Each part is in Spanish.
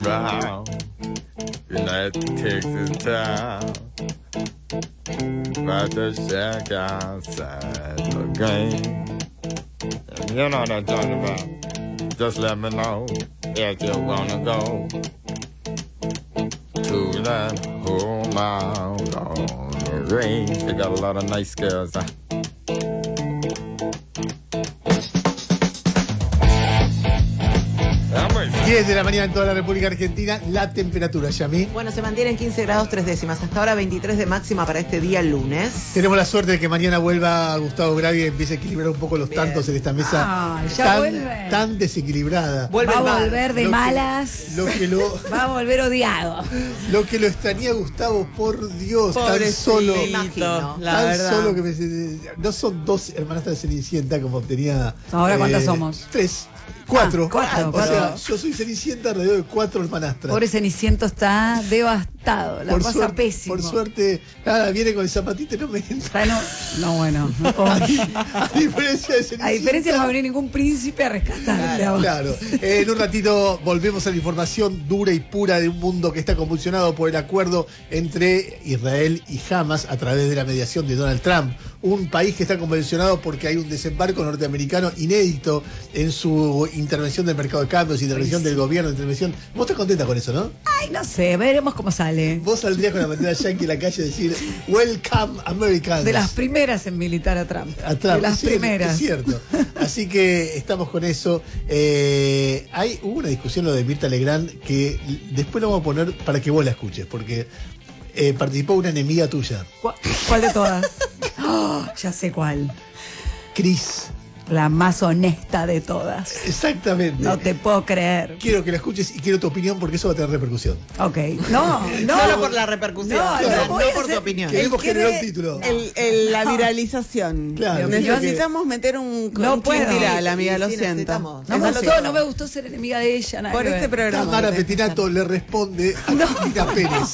Wow. United takes his time. About to check outside the game. You know what I'm talking about. Just let me know if you wanna go to that home out on the range. They got a lot of nice girls. 10 de la mañana en toda la República Argentina. La temperatura, Yami. Bueno, se mantiene en 15 grados 3 décimas. Hasta ahora 23 de máxima para este día lunes. Tenemos la suerte de que mañana vuelva Gustavo Gravi y empiece a equilibrar un poco los tantos en esta mesa tan desequilibrada. Va a volver de malas. Va a volver odiado. Lo que lo extraña Gustavo, por Dios, tan solo. Me imagino, la tan verdad. solo que no son dos hermanastras de Cenicienta como tenía. Ahora, ¿cuántas somos? 3. 4. Cuatro. O sea, yo soy Cenicienta alrededor de 4 hermanastras. Pobre Ceniciento está devastado. La pasa pésimo. Por suerte, nada, viene con el zapatito y no me entra. No, bueno. A diferencia de Cenicienta. A diferencia no va a venir ningún príncipe a rescatarle. Claro. En un ratito volvemos a la información dura y pura de un mundo que está convulsionado por el acuerdo entre Israel y Hamas a través de la mediación de Donald Trump. Un país que está convulsionado porque hay un desembarco norteamericano inédito en su intervención del mercado de cambios, intervención del gobierno, intervención. ¿Vos estás contenta con eso, no? Ay, no sé, veremos cómo sale. Vos saldrías con la bandera yankee en la calle a decir Welcome Americans. De las primeras en militar a Trump. De las primeras. Es cierto. Así que estamos con eso. Hubo una discusión lo de Mirta Legrand que después lo vamos a poner para que vos la escuches, porque participó una enemiga tuya. ¿Cuál de todas? Oh, ya sé cuál. Cris. La más honesta de todas. Exactamente. No te puedo creer. Quiero que la escuches y quiero tu opinión porque eso va a tener repercusión. Ok. No. Solo por la repercusión. No por tu opinión. Queremos generar un título. La viralización. Claro. Necesitamos meter un viral, amiga, lo siento. No me gustó ser enemiga de ella. Por este programa. Tamara Pettinato le responde a Cristina Pérez.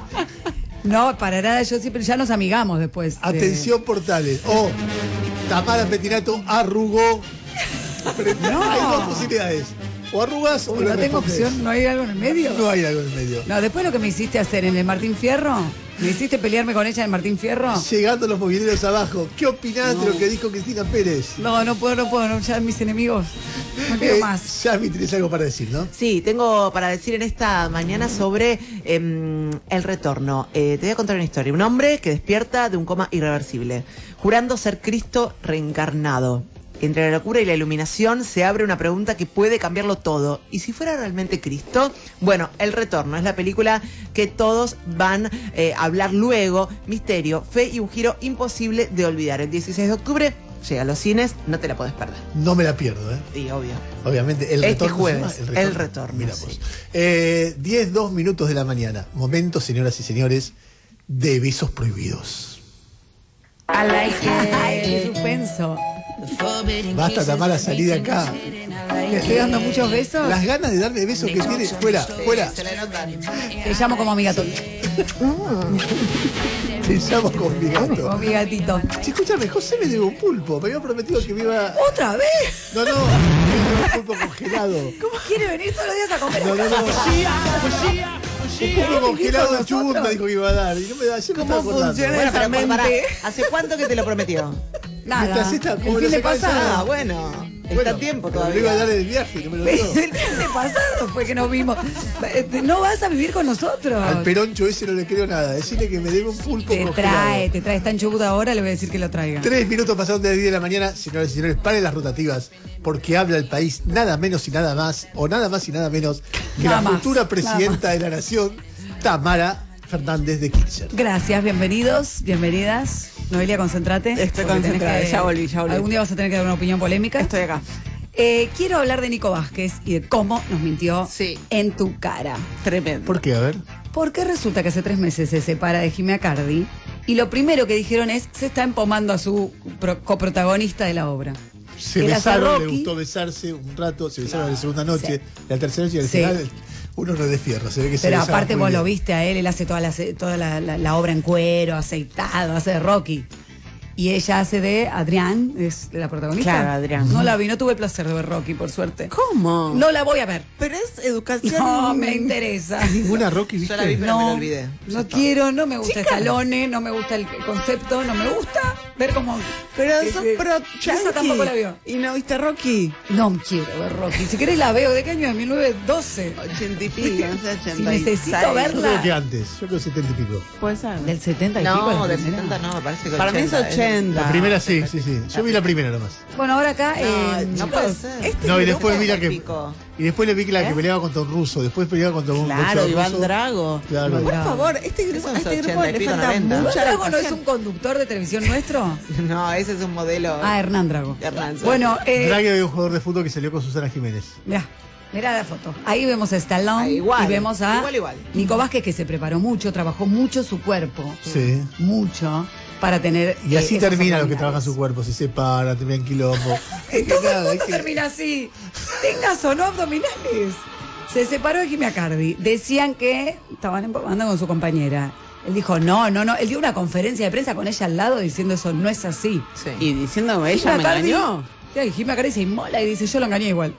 No, para nada, yo siempre ya nos amigamos después. Atención, portales. Tamara Pettinato arrugó. No. Hay dos posibilidades. O arrugas o no tengo opción, ¿no hay algo en el medio? No hay algo en el medio. No, después lo que me hiciste hacer en el Martín Fierro, me hiciste pelearme con ella en el Martín Fierro. Llegando los mobileros abajo. ¿Qué opinás de lo que dijo Cristina Pérez? No puedo, ya mis enemigos. No quiero más. Yami, tenés algo para decir, ¿no? Sí, tengo para decir en esta mañana sobre el retorno. Te voy a contar una historia. Un hombre que despierta de un coma irreversible, jurando ser Cristo reencarnado. Entre la locura y la iluminación se abre una pregunta que puede cambiarlo todo. ¿Y si fuera realmente Cristo? Bueno, El Retorno es la película que todos van a hablar luego. Misterio, fe y un giro imposible de olvidar. El 16 de octubre llega a los cines, no te la podés perder. No me la pierdo, ¿eh? Sí, obvio. Obviamente, El Retorno. Jueves, El Retorno. Mira sí. vos. 10:02 minutos de la mañana. Momento, señoras y señores, de besos prohibidos. Ay, qué suspenso. Basta, Tamara, salir de acá. ¿Le estoy dando muchos besos? Las ganas de darle besos que tiene. Fuera. Se le notan. Te llamo como mi gato. Te llamo con mi gato. Como mi gatito. Sí, escúchame, José me debe un pulpo. Me había prometido que me iba. ¿Otra vez? No, me debe un pulpo congelado. ¿Cómo quiere venir todos los días a comer? No. Un pulpo congelado de Chubut me dijo que iba a dar. Y no me da. Yo no estaba acordando. funciona esa Pero pará, mente? ¿hace cuánto que te lo prometió? Nada. Esta, El fin de pasado. Bueno. Bueno, Está a tiempo pero todavía. me iba a dar el viaje, no me lo dio. El fin de pasado fue que nos vimos. No vas a vivir con nosotros. Al peroncho ese no le creo nada. Decirle que me debe un pulpo Te congelado. trae. Está en Chubut ahora, le voy a decir que lo traiga. 3 minutos pasaron de las 10 de la mañana. Señoras y señores, paren las rotativas, porque habla el país nada menos y nada más, o nada más y nada menos que Nada la más, futura presidenta de la nación, Tamara Fernández de Kirchner. Gracias, bienvenidos, bienvenidas. Noelia, concéntrate. Estoy porque tenés concentrada, que- ya volví. Algún día vas a tener que dar una opinión polémica. Estoy acá. Quiero hablar de Nico Vázquez y de cómo nos mintió Sí. en tu cara. Tremendo. ¿Por qué? A ver. Porque resulta que hace 3 meses se separa de Jimmy Acardi y lo primero que dijeron es se está empomando a su coprotagonista de la obra. Se Él hace besaron, le Rocky. gustó besarse un rato, se besaron la segunda noche, la tercera noche y al Sí. final uno no es de fierro, se ve que se Pero besaban aparte muy vos bien. lo viste a él hace toda la obra en cuero, aceitado, hace de Rocky. Y ella hace de Adrián, es la protagonista. Claro, Adrián. No la vi, no tuve el placer de ver Rocky, por suerte. ¿Cómo? No la voy a ver. Pero es educación. No me interesa. Ninguna Rocky, ¿viste? Yo la vi, pero me lo olvidé. No quiero, no me gusta Stallone, no me gusta el concepto, no me gusta ver cómo... Pero que- sos que- pro Esa tampoco la vio. ¿Y no viste Rocky? No quiero ver Rocky. Si querés la veo. ¿De qué año es? 1912. 80 y pico, no sé, 86. Si necesito Yo verla. creo que antes, yo creo 70 y pico. Puede ser. Del 70 y pico. No, la del primera. 70 no, me parece que Para mí es 80. La primera sí, sí, sí. Yo vi la primera nomás. Bueno, ahora acá... No puede ser. Este No, y grupo después vi la es que. pico. Y después le vi que la que peleaba contra un ruso. Después peleaba contra un Claro, boxeador Iván ruso. Drago. Claro. Por favor, este grupo, Eso a es este grupo 80 y le pico, falta 90. mucha ¿Hernán Drago no es educación. un conductor de televisión nuestro? No, ese es un modelo. Ah, Hernán Drago. Hernán, sí. Bueno, Draghi había un jugador de fútbol que salió con Susana Jiménez. mirá la foto. Ahí vemos a Stallone Ah, igual, y vemos a igual. Nico Vázquez, que se preparó mucho, trabajó mucho su cuerpo. Sí. Mucho. Para tener... Y así esos termina lo que abdominales. trabaja su cuerpo. Se separa, termina en quilombo. Es que Todo el nada, mundo es que- termina así. Tengas o no abdominales. Se separó de Jimmy Acardi. Decían que estaban empomando con su compañera. Él dijo, no. Él dio una conferencia de prensa con ella al lado diciendo eso no es así. Sí. Y diciendo, ella me Jimmy Acardi- engañó. Y Jimmy Acardi se inmola y dice, yo lo engañé igual.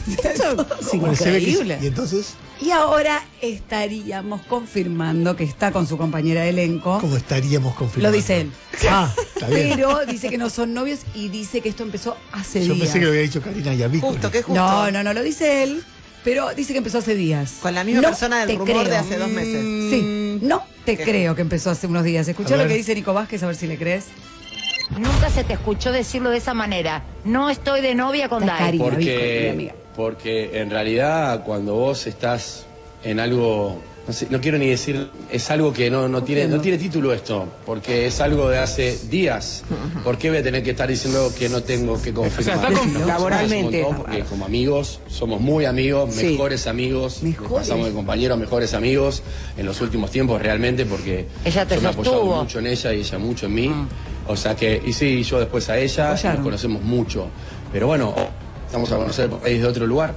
Bueno, se ve que- Increíble. y entonces, Y ahora estaríamos confirmando que está con su compañera de elenco. ¿cómo estaríamos confirmando? Lo dice él. Ah, está bien. Pero dice que no son novios y dice que esto empezó hace Yo días. pensé que lo había dicho Karina Yavícola. Justo, que justo. No, lo dice él, pero dice que empezó hace días. Con la misma No persona del te rumor de creo. hace 2 meses. Sí, no te ¿Qué? creo que empezó hace unos días. Escuchá A lo ver. que dice Nico Vázquez, a ver si le crees. Nunca se te escuchó decirlo de esa manera. No estoy de novia con Está Dai. Karina Vico, mi amiga. Porque en realidad cuando vos estás en algo, no sé, no quiero ni decir, es algo que no tiene título esto, porque es algo de hace días. ¿Por qué voy a tener que estar diciendo algo que no tengo que confirmar? laboralmente. Es un montón, porque como amigos, somos muy amigos, Sí. mejores amigos, Mejores. pasamos de compañeros a mejores amigos en los últimos tiempos realmente, porque Ella te yo me he apoyado sostuvo. mucho en ella y ella mucho en mí. O sea que, y sí, yo después a ella, Apoyaron. nos conocemos mucho. Pero bueno, estamos a conocer el país de otro lugar.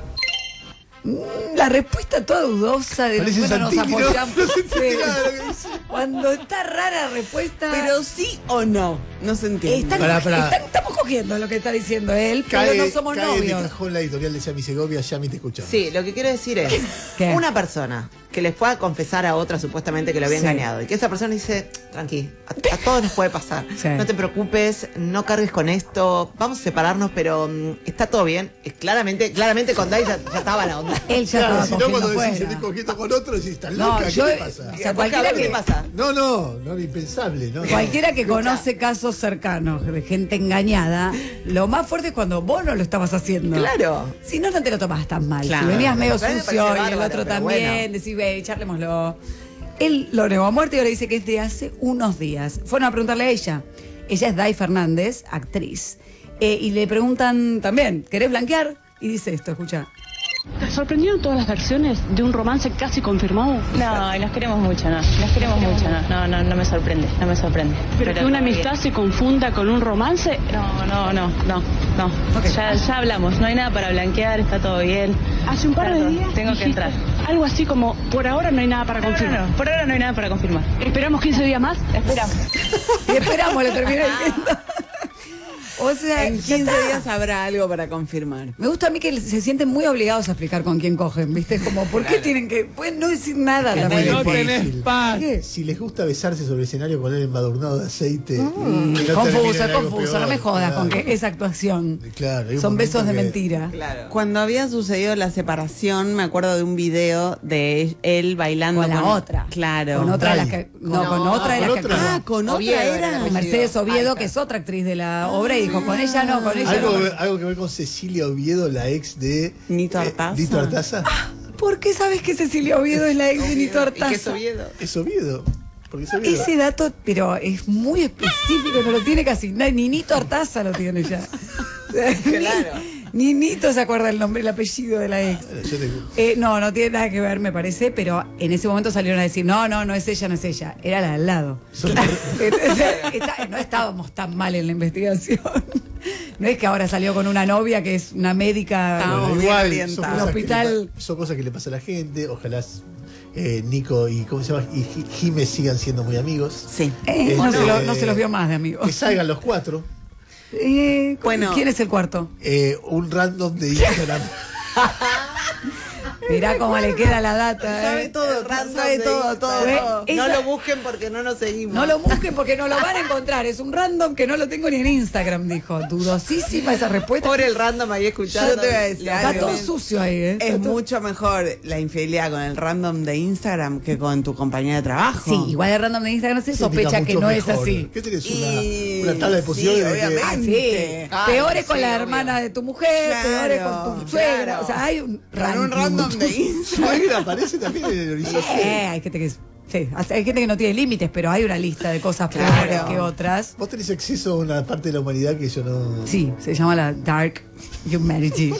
La respuesta toda dudosa de Parece bueno, nos Santini, ¿no? apoyamos. No se entiende Sí. nada de lo que dice. Cuando está rara la respuesta. Pero sí o no, no se entiende. Pará. Estamos cogiendo lo que está diciendo él, pero no somos cae de novios. cajón la editorial de Yami Segovia, Yami te escuchamos. Sí, lo que quiero decir es, ¿Qué? una persona que le fue a confesar a otra supuestamente que lo había Sí. engañado y que esa persona dice, tranqui, a todos nos puede pasar, Sí. no te preocupes, no cargues con esto, vamos a separarnos, pero está todo bien. Claramente con Dai ya estaba la onda. Él ya Claro, estaba si no, cogiendo cuando decís fuera. estoy cogiendo con otro, decís, estás No, loca, yo- ¿qué te pasa? o sea, cualquiera ¿Qué que- pasa? No, impensable, ¿no? Cualquiera que conoce casos cercanos de gente engañada, lo más fuerte es cuando vos no lo estabas haciendo. Claro. Si no, no te lo tomabas tan mal. Claro. Si venías medio A mí me sucio parece y el bárbaro, otro pero también, bueno. decís, ve, charlémoslo. Él lo negó a muerte y ahora dice que es de hace unos días. Fueron a preguntarle a ella. Ella es Dai Fernández, actriz. Y le preguntan también, ¿querés blanquear? Y dice esto, escucha. ¿Te sorprendieron todas las versiones de un romance casi confirmado? No, y nos queremos mucho, no. Nos queremos mucho, no. No me sorprende, no me sorprende. ¿Pero que una todo bien. amistad se confunda con un romance? No. Ya hablamos, no hay nada para blanquear, está todo bien. Hace un par Está de todo. días Tengo que dijiste entrar. algo así como, por ahora no hay nada para confirmar. Por ahora no hay nada para confirmar. ¿Esperamos 15 días más? Esperamos. Y esperamos, le termino diciendo. O sea, En ya 15 está. días habrá algo para confirmar. Me gusta a mí que se sienten muy obligados a explicar con quién cogen, ¿viste? Como, ¿por qué tienen que...? Pueden no decir nada Es también. muy difícil. ¿Qué? Si les gusta besarse sobre el escenario con el embadurnado de aceite. que no termine en Confuso, algo confuso. peor, No me jodas claro. con que es actuación. Claro, hay un Son besos de momento que- mentira. Claro. Cuando había sucedido la separación, me acuerdo de un video de él bailando Con la otra. Claro. Con otra de las Dai. que... No, con otra de las con que otra. actuó. Ah, con Oviedo otra era era. el apellido. Mercedes Oviedo, Ahí que está. es otra actriz de la obra, y dijo, con ella no, con ella Algo, no. algo que ver con Cecilia Oviedo, la ex de Nito Artaza. Nito Artaza. ¿Por qué sabes que Cecilia Oviedo es la ex de Nito ¿Y qué es Artaza? Oviedo? Es Oviedo. Porque es Oviedo. Ese dato, pero es muy específico, no lo tiene casi nadie, ni Nito Artaza lo tiene ya. Claro. Ni Nito se acuerda el nombre, el apellido de la ex. Yo te- No tiene nada que ver, me parece, pero en ese momento salieron a decir, no es ella, no es ella, era la de al lado. Son- No estábamos tan mal en la investigación. No es que ahora salió con una novia que es una médica Estábamos Bueno, bien igual, orientados. son cosas, Hospital. son cosas que le pasa a la gente. Ojalá Nico y ¿cómo se llama? Y Jime sigan siendo muy amigos. Sí. No se los vio más de amigos. Que salgan los 4. Bueno. ¿Quién es el cuarto? Un random de Instagram. Mirá cómo le queda la data. Sabe todo, sabe todo. No lo busquen porque no nos seguimos. No lo busquen porque no lo van a encontrar. Es un random que no lo tengo ni en Instagram, dijo. Dudosísima esa respuesta. Por el random ahí escuchando. Yo te voy a decir Está algo. todo sucio ahí, ¿eh? Es mucho mejor la infidelidad con el random de Instagram que con tu compañía de trabajo. Sí, igual el random de Instagram se sospecha que no es así. ¿Qué tenés? Una tabla de posiciones. Sí, obviamente. Peores con la hermana de tu mujer, peores con tu suegra. Claro. O sea, hay un random de Instagram. Aparece también en el horizonte. Hay gente que sí, hay gente que no tiene límites, pero hay una lista de cosas peores que otras. Vos tenés acceso a una parte de la humanidad que yo no. Sí, se llama la Dark Humanity.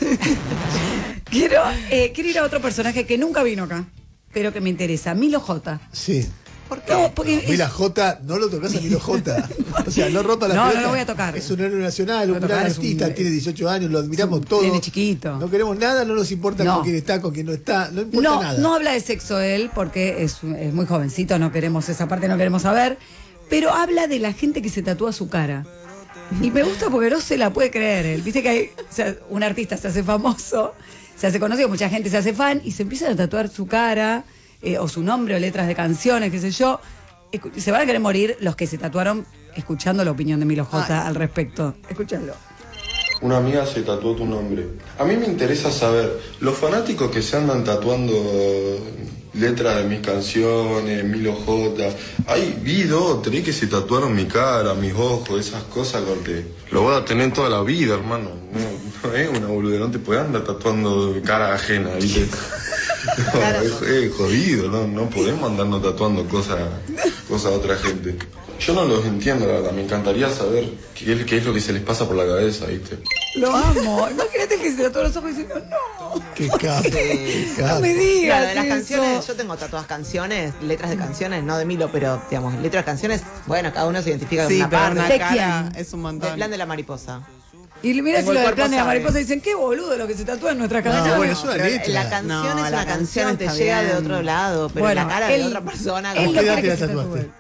Quiero ir a otro personaje que nunca vino acá, pero que me interesa, Milo J. Sí. ¿Por qué? No, porque Mila J, no lo tocás a Milo J. O sea, no rompa la pelota. No lo voy a tocar. Es un héroe nacional, un gran artista, tiene 18 años, lo admiramos todos. Tiene chiquito. No queremos nada, no nos importa con quién está, con quién no está, no importa nada. No habla de sexo él porque es muy jovencito, no queremos esa parte, no queremos saber. Pero habla de la gente que se tatúa su cara. Y me gusta porque no se la puede creer él. Viste que hay, o sea, un artista se hace famoso, se hace conocido, mucha gente se hace fan y se empiezan a tatuar su cara. O su nombre o letras de canciones, qué sé yo. Se van a querer morir los que se tatuaron escuchando la opinión de Milo J al respecto. Escúchalo. Una amiga se tatuó tu nombre. A mí me interesa saber, los fanáticos que se andan tatuando letras de mis canciones, Milo J, vi 2 o 3 que se tatuaron mi cara, mis ojos, esas cosas, porque lo voy a tener toda la vida, hermano. No es una boludez, no te puedes andar tatuando cara ajena, ¿viste? No, claro. Es jodido, no podemos andarnos tatuando cosas a otra gente. Yo no los entiendo, la verdad, me encantaría saber qué es lo que se les pasa por la cabeza, ¿viste? Lo amo, imagínate que se tatuó los ojos diciendo no. Qué capo. No me digas. Claro, de las canciones, yo tengo tatuadas canciones, letras de canciones, no de Milo, pero digamos, letras de canciones, bueno, cada uno se identifica con una parte. Una cara es un montón. El plan de la mariposa. Y mira si lo del plan de la mariposa dicen, qué boludo lo que se tatúa en nuestra canción. No, bueno, es una letra. La canción es una canción, te llega de otro lado, pero bueno, la cara de otra persona. ¿Con qué edad te la tatuaste?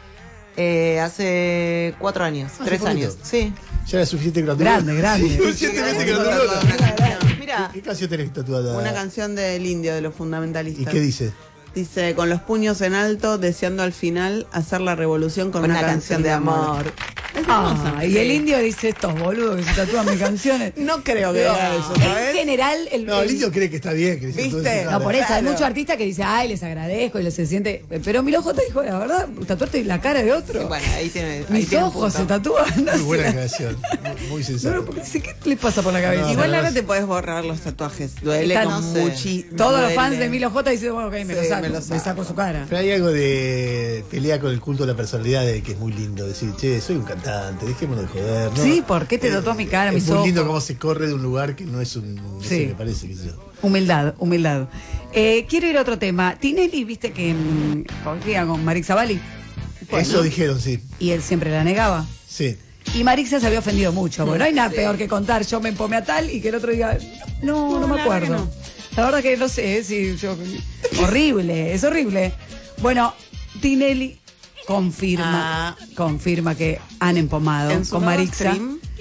Hace 4 años, 3 años. Sí. Ya era suficiente gratuito. Grande. Suficientemente gratuito. Mira. ¿Qué canción tenés tatuada? Una canción del Indio, de los fundamentalistas. ¿Y qué dice? Dice, con los puños en alto, deseando al final hacer la revolución con una canción de amor. Y el Indio dice, estos boludos que se tatúan mis canciones. No creo que haga eso, ¿sabes? En general, el Indio cree que está bien. Que ¿viste? No, por eso, hay muchos artistas que dicen, ay, les agradezco y les se siente. Pero Milo J dijo, la verdad, tatuarte la cara de otro. Bueno, ahí tiene. Mis ojos se tatúan. Muy buena canción. Muy sincera. No, porque dice, ¿qué le pasa por la cabeza? Igual ahora te podés borrar los tatuajes. Duele muchísimo. Todos los fans de Milo J dicen, bueno, ok, me saco su cara. Pero hay algo de pelea con el culto de la personalidad que es muy lindo. Decir, che, soy un cantante, dejémonos de joder, ¿no? Sí, ¿por qué te tatuó mi cara, mis ojos? Es muy lindo cómo se corre de un lugar que no es un... Sí. Me parece, qué sé yo. Humildad. Quiero ir a otro tema. Tinelli, viste que confía con Marixa Bali. Bueno, eso dijeron, sí. Y él siempre la negaba. Sí. Y Marixa se había ofendido mucho. Bueno, no hay nada peor que contar, yo me empomé a tal y que el otro diga, no me acuerdo. La verdad que no sé, horrible, es horrible. Bueno, Tinelli confirma que han empomado con Marixa.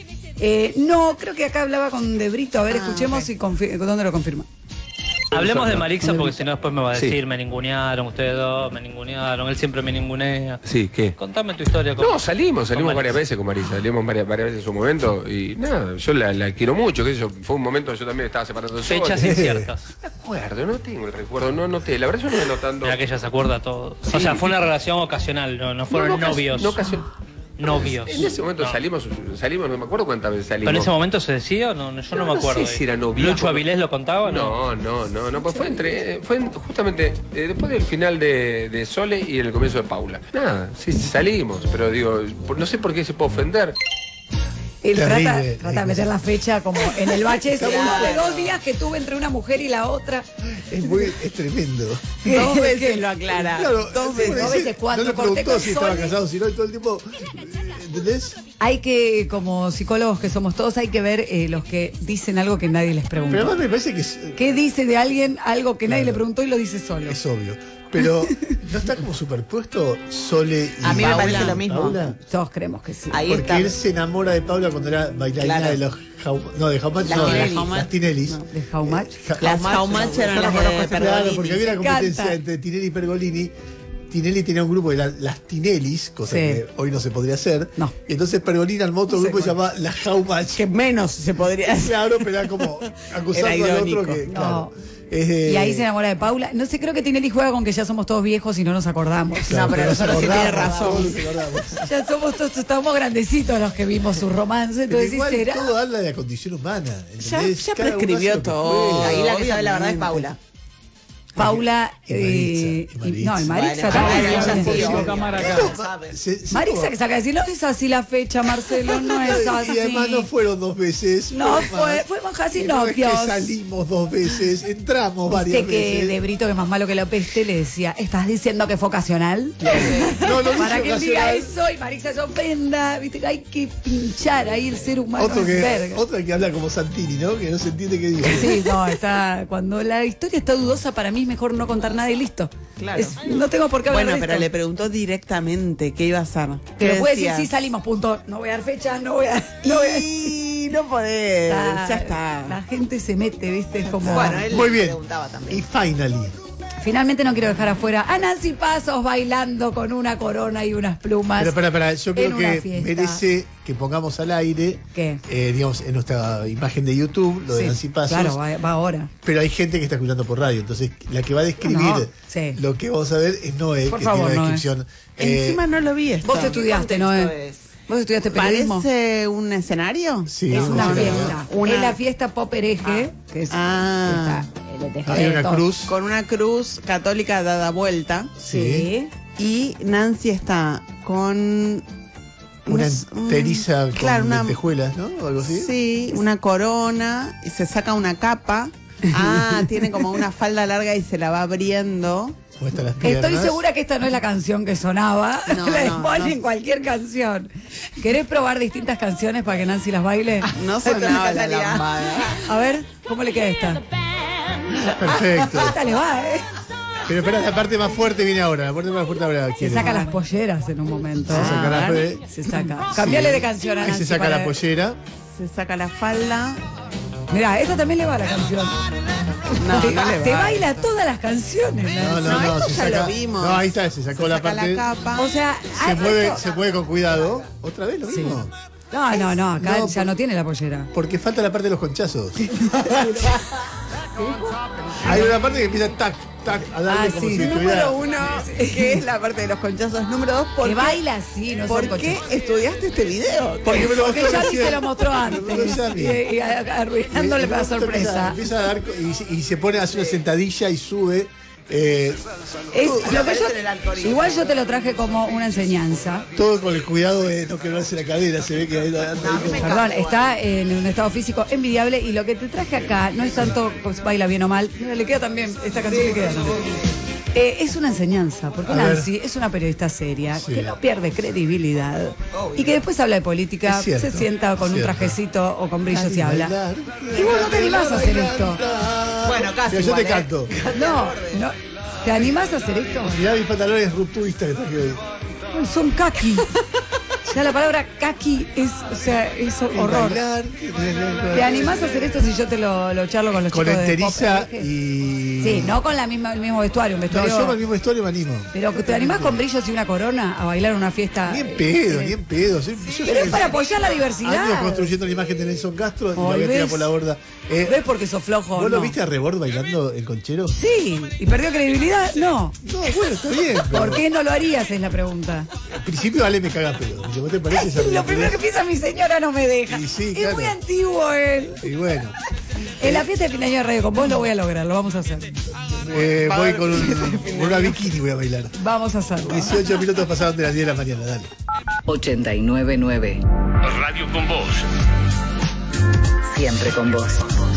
No, creo que acá hablaba con De Brito. A ver, escuchemos dónde lo confirma. Hablemos de Marixa porque si no después me va a decir, me ningunearon, ustedes dos, me ningunearon, él siempre me ningunea. Sí, ¿qué? Contame tu historia. No, salimos varias veces con Marixa, salimos varias veces en su momento y nada, yo la quiero mucho, que eso fue un momento yo también estaba separando fechas inciertas. No me acuerdo, no tengo el recuerdo, no noté, la verdad yo no me notando. Mira que ella se acuerda todo. Sí. O sea, fue una relación ocasional, no fueron novios. Novios. En ese momento salimos, no me acuerdo cuántas veces salimos. ¿Pero en ese momento se decía? No, yo no me acuerdo. No sé si era novio. ¿Lucho Avilés lo contaba? No, pues fue justamente después del final de Sole y en el comienzo de Paula. Nada, sí salimos, pero digo, no sé por qué se puede ofender. Él trata de meter la fecha como en el bache ese de 2 días que tuve entre una mujer y la otra. Es tremendo. 2 veces lo aclara. Claro, 2 veces. ¿Cuánto? No le preguntó si estaba casado, sino todo el tiempo. ¿Entendés? hay que, como psicólogos que somos todos, hay que ver los que dicen algo que nadie les preguntó. Pero además me parece que ¿Qué dice de alguien algo que nadie le preguntó y lo dice solo? Es obvio. Pero ¿no está como superpuesto Sole y A mí me Paula? parece lo mismo. Paula? Todos creemos que sí. Ahí Porque está. él se enamora de Paula cuando era bailarina Claro. de los de How Much, Las no, Tinelli. las Tinellis. ¿De How Much? Las How Much eran las de Claro, Pergolini. porque había una Me encanta. competencia entre Tinelli y Pergolini. Tinelli tenía un grupo de las Tinellis, cosa Sí. que hoy no se podría hacer. No. Y entonces Pergolini armó otro grupo que se llamaba las How Much. Que menos se podría hacer. Claro, pero era como acusando Era al otro irónico. que. No. Claro, Y ahí se enamora de Paula. No sé, creo que Tinelli juega con que ya somos todos viejos y no nos acordamos. Claro, No, pero nosotros sí tiene razón. todos nos acordamos. Ya somos todos, estamos grandecitos los que vimos su romance. Pero Entonces, igual ¿será? todo habla de la condición humana. Ya ¿entendés? Cada uno prescribió hace lo que todo. puede. Ahí la que sabe la verdad es Obviamente. Paula. Paula Y Maritza, y no, y Maritza Bueno, también. ella sí, Sí. obvio. cámara acá. Maritza que saca a decir, no es así la fecha, Marcelo, no es así. Y además no fueron 2 veces. No más. fuimos casi No es que novios. salimos 2 veces, entramos varias Viste que veces. de Brito, que es más malo que la peste, le decía, ¿estás diciendo que fue ocasional? No, no Para dice que él diga ocasional. eso y Maritza se ofenda, viste que hay que pinchar ahí el ser humano. Otro es que, verga. otra que habla como Santini, ¿no? Que no se entiende qué dice. Sí, no, está. Cuando la historia está dudosa, para mí es mejor no contar nada y listo. Claro. No tengo por qué hablar Bueno, de pero esto. le preguntó directamente qué iba a hacer. Pero ¿Qué puede decir, decías? sí, salimos, punto. No voy a dar fecha, no voy a. No voy a... Y no podés, ya está. La gente se mete, viste, es como. Bueno, él Muy bien. preguntaba también. Y finally. Finalmente no quiero dejar afuera a Nancy Pasos bailando con una corona y unas plumas. Pero espera, yo en creo una que fiesta. merece que pongamos al aire, ¿Qué? digamos, en nuestra imagen de YouTube, lo de Sí, Nancy Pasos. Claro, va ahora. Pero hay gente que está escuchando por radio, entonces la que va a describir No, sí. lo que vamos a ver es Noé, Por que favor, tiene una Noé. descripción. Encima no lo vi esto. Vos estudiaste, ¿no? ¿Vos estudiaste periodismo? ¿Parece un escenario? Sí, Es una sí, fiesta. Una- Es la fiesta pop hereje, que es Ah. fiesta Hay una todo. cruz. Con una cruz católica dada vuelta. Sí. Y Nancy está con... Una unos- enteriza con claro, una- lentejuelas, ¿no? O algo así. Sí, una corona, y se saca una capa. Ah, tiene como una falda larga y se la va abriendo. Muestra las piernas. Estoy segura que esta no es la canción que sonaba. No, La no, ponen no. cualquier canción. ¿Querés probar distintas canciones para que Nancy las baile? No sonaba la Natalia. lambada. A ver, ¿cómo le queda esta? Perfecto. Esta le va, ¿eh? Pero espera, la parte más fuerte viene ahora. La parte más fuerte ahora. Se quiere. saca las polleras en un momento. Se saca la ¿eh? Se saca. Cambiale de canción a Ahí Nancy. se saca para- la pollera. Se saca la falda. Mirá, esta también le va a la canción. No, te, no le te va. baila todas las canciones. No, Nancy. no, No, no. esto Se ya saca, lo vimos. No, ahí está, se sacó Se la saca parte. la capa. O sea, Se mueve, esto- se mueve con cuidado. ¿Otra vez lo mismo? No, acá No, ya no tiene la pollera. Porque falta la parte de los conchazos. Hay una parte que empieza tac, tac, a darle Ah, como sí. si estuviera. Número 1, que es la parte de los conchazos. Número 2, ¿por Que qué, baila así, no ¿por son qué coches. estudiaste este video? Porque me lo Porque mostró Yami recién. te lo mostró antes. Me lo mostró Yami. Y arruinándole la sorpresa. Empieza a dar y se pone a hacer una sentadilla y sube. Es lo que igual yo te lo traje como una enseñanza. Todo con el cuidado de no quebrarse la cadera. Se ve que ahí Perdón, está en un estado físico envidiable y lo que te traje acá no es tanto pues, baila bien o mal. Mira, le queda también, esta canción le queda también. Es una enseñanza, porque A ver. Nancy es una periodista seria, Sí. que no pierde credibilidad y que después habla de política, Es cierto, se sienta con es un cierto. trajecito o con brillos y habla. Bailar. Y vos no te animás a hacer esto. Bueno, casi Mira, yo te igual, canto. No. ¿Te animás a hacer esto? Mirá mis pantalones rupturistas que traje hoy. Ay, son kaki. Ya la palabra kaki es, o sea, es horror. Bailar. ¿Te animás a hacer esto si yo te lo charlo con los Con chicos de enteriza Pop? y. Sí, no con el mismo vestuario, un No, vestuario. yo con el mismo historia me animo. Pero ¿te animás con brillos y una corona a bailar una fiesta? Ni en pedo, ni en pedo. Yo Pero es para apoyar la diversidad. Años construyendo la imagen de Nelson Castro y la Ay, voy a tirar ¿ves? por la borda. ¿Ves porque sos flojo? ¿Vos lo No. viste a Rebord bailando el conchero? Sí, y perdió credibilidad. No. No, bueno, está bien. pero ¿Por qué no lo harías? Es la pregunta. Al principio Ale me caga pedo. Si ¿vos te parece esa Lo primero que piensa mi señora no me deja. Y sí, es claro. muy antiguo él. Y bueno, En la fiesta de fin de año de Radio con vos lo voy a lograr, lo vamos a hacer. voy con una bikini voy a bailar. Vamos a hacerlo. 18 minutos pasaron de las 10 de la mañana, dale. 89.9. Radio con Vos. Siempre con vos.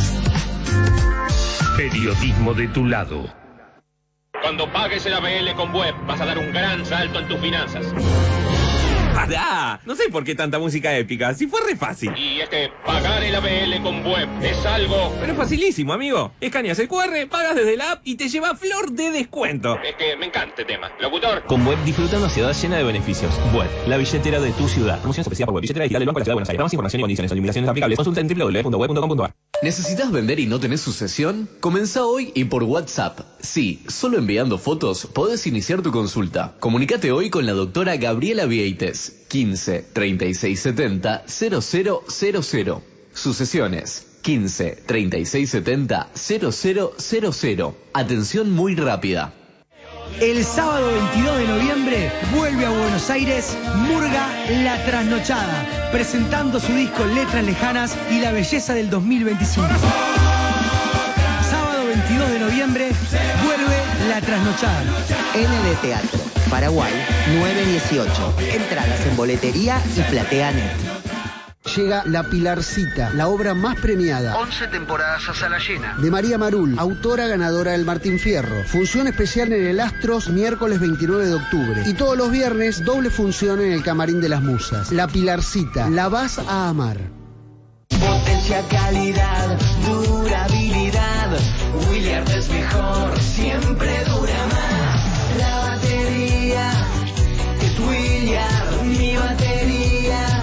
Periodismo de tu lado. Cuando pagues el ABL con Web, vas a dar un gran salto en tus finanzas. ¡Pará! No sé por qué tanta música épica, si fue re fácil. Y es que pagar el ABL con web es algo... Pero es facilísimo, amigo. Escaneas el QR, pagas desde la app y te lleva flor de descuento. Es que me encanta este tema. Locutor. Con Web disfruta una ciudad llena de beneficios. Web, la billetera de tu ciudad. Promociones ofrecidas por Web, billetera digital del Banco de la Ciudad de Buenos Aires. Para más información y condiciones o limitaciones aplicables, consulta en www.web.com.ar. ¿Necesitas vender y no tenés sucesión? Comenzá hoy y por WhatsApp. Sí, solo enviando fotos podés iniciar tu consulta. Comunicate hoy con la doctora Gabriela Vieites. 15 36 70 0000. Sucesiones. 15 36 70 0000. Atención muy rápida. El sábado 22 de noviembre vuelve a Buenos Aires Murga La Trasnochada, presentando su disco Letras Lejanas y la Belleza del 2025. Sábado 22 de noviembre vuelve La Trasnochada. ND Teatro, Paraguay, 918. Entradas en boletería y PlateaNet. Llega La Pilarcita, la obra más premiada. 11 temporadas a sala llena. De María Marul, autora ganadora del Martín Fierro. Función especial en el Astros, miércoles 29 de octubre. Y todos los viernes, doble función en el Camarín de las Musas. La Pilarcita, la vas a amar. Potencia, calidad, durabilidad. Williard es mejor, siempre dura más. La batería es Williard, mi batería.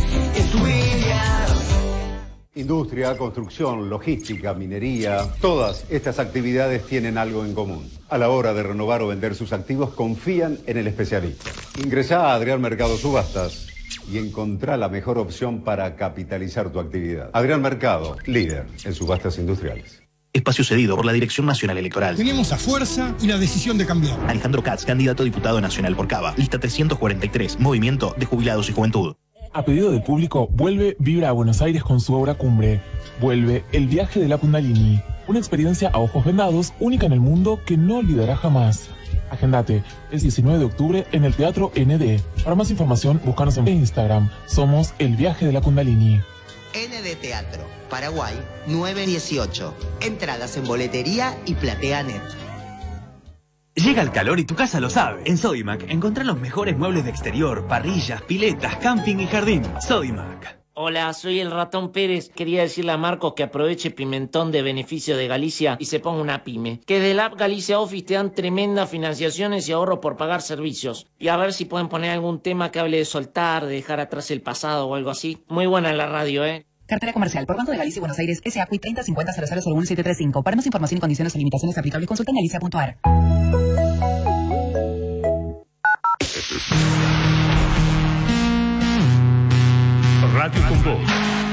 Industria, construcción, logística, minería, todas estas actividades tienen algo en común. A la hora de renovar o vender sus activos, confían en el especialista. Ingresá a Adrián Mercado Subastas y encontrá la mejor opción para capitalizar tu actividad. Adrián Mercado, líder en subastas industriales. Espacio cedido por la Dirección Nacional Electoral. Tenemos la fuerza y la decisión de cambiar. Alejandro Katz, candidato a diputado nacional por Cava. Lista 343, Movimiento de Jubilados y Juventud. A pedido del público, vuelve Vibra a Buenos Aires con su obra cumbre. Vuelve El viaje de la Kundalini, una experiencia a ojos vendados, única en el mundo que no olvidará jamás. Agéndate el 19 de octubre en el Teatro ND. Para más información, búscanos en Instagram. Somos El viaje de la Kundalini. ND Teatro, Paraguay, 918. Entradas en boletería y PlateaNet. Llega el calor y tu casa lo sabe. En Sodimac encontrá los mejores muebles de exterior, parrillas, piletas, camping y jardín. Sodimac. Hola, soy el Ratón Pérez. Quería decirle a Marcos que aproveche Pimentón de beneficio de Galicia y se ponga una pyme. Que de la app Galicia Office te dan tremendas financiaciones y ahorro por pagar servicios. Y a ver si pueden poner algún tema que hable de soltar, de dejar atrás el pasado o algo así. Muy buena la radio, ¿eh? Cartera comercial por Banco de Galicia y Buenos Aires, SACUI 3050001735. Para más información y condiciones y limitaciones aplicables, consulta en galicia.ar. Radio con Voz.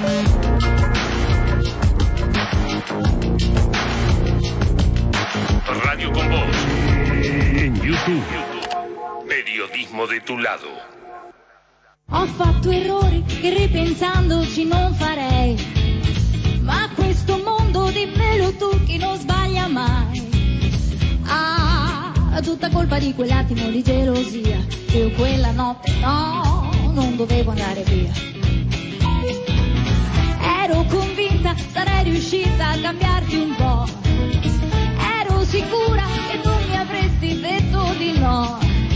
Radio con Voz. En YouTube. Periodismo de tu lado. Ho fatto errori che ripensandoci non farei, ma questo mondo dimmelo tu che non sbaglia mai. Ah, tutta colpa di quell'attimo di gelosia, io quella notte no, non dovevo andare via. Ero convinta sarei riuscita a cambiarti un po', ero sicura che tu mi avresti detto di no.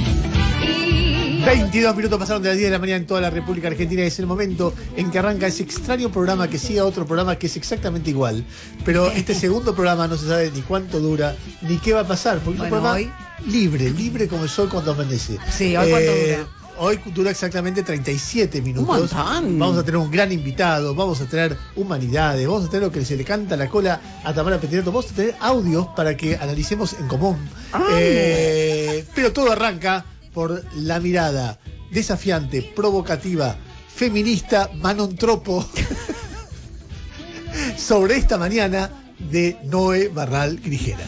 22 minutos pasaron de las 10 de la mañana en toda la República Argentina y es el momento en que arranca ese extraño programa que sigue a otro programa que es exactamente igual. Pero este segundo programa no se sabe ni cuánto dura, ni qué va a pasar. Porque es un programa libre como el sol cuando amanece. Sí, hoy cuánto dura. Hoy dura exactamente 37 minutos. Vamos a tener un gran invitado, vamos a tener humanidades, vamos a tener lo que se le canta la cola a Tamara Petinato, vamos a tener audios para que analicemos en común. Pero todo arranca por la mirada desafiante, provocativa, feminista, manontropo sobre esta mañana de Noé Barral Grijera.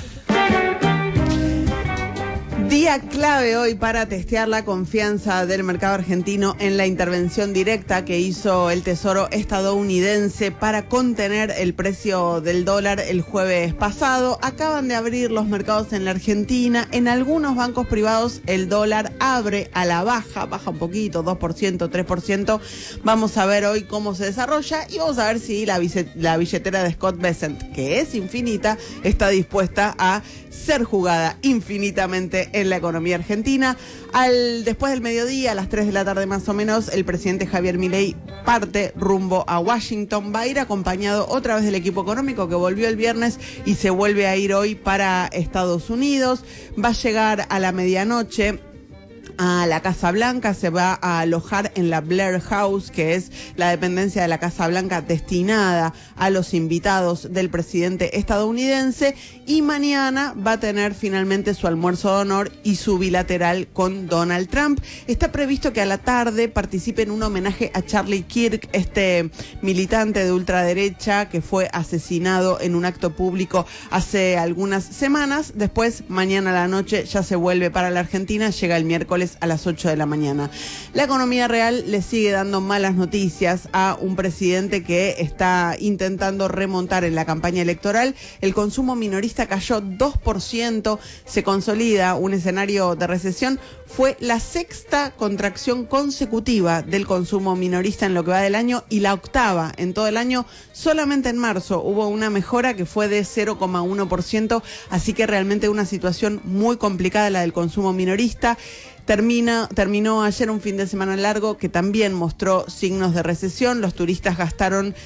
Día clave hoy para testear la confianza del mercado argentino en la intervención directa que hizo el Tesoro estadounidense para contener el precio del dólar el jueves pasado. Acaban de abrir los mercados en la Argentina. En algunos bancos privados el dólar abre a la baja un poquito, 2%, 3%. Vamos a ver hoy cómo se desarrolla y vamos a ver si la billetera de Scott Bessent, que es infinita, está dispuesta a ser jugada infinitamente en en la economía argentina. Después del mediodía, a las 3 de la tarde más o menos, el presidente Javier Milei parte rumbo a Washington. Va a ir acompañado otra vez del equipo económico que volvió el viernes y se vuelve a ir hoy para Estados Unidos. Va a llegar a la medianoche a la Casa Blanca, se va a alojar en la Blair House, que es la dependencia de la Casa Blanca destinada a los invitados del presidente estadounidense, y mañana va a tener finalmente su almuerzo de honor y su bilateral con Donald Trump. Está previsto que a la tarde participe en un homenaje a Charlie Kirk, este militante de ultraderecha que fue asesinado en un acto público hace algunas semanas. Después, mañana a la noche, ya se vuelve para la Argentina, llega el miércoles a las 8 de la mañana. La economía real le sigue dando malas noticias a un presidente que está intentando remontar en la campaña electoral. El consumo minorista cayó 2%, se consolida un escenario de recesión. Fue la sexta contracción consecutiva del consumo minorista en lo que va del año y la octava en todo el año. Solamente en marzo hubo una mejora que fue de 0,1%, así que realmente una situación muy complicada la del consumo minorista. Terminó ayer un fin de semana largo que también mostró signos de recesión. Los turistas gastaron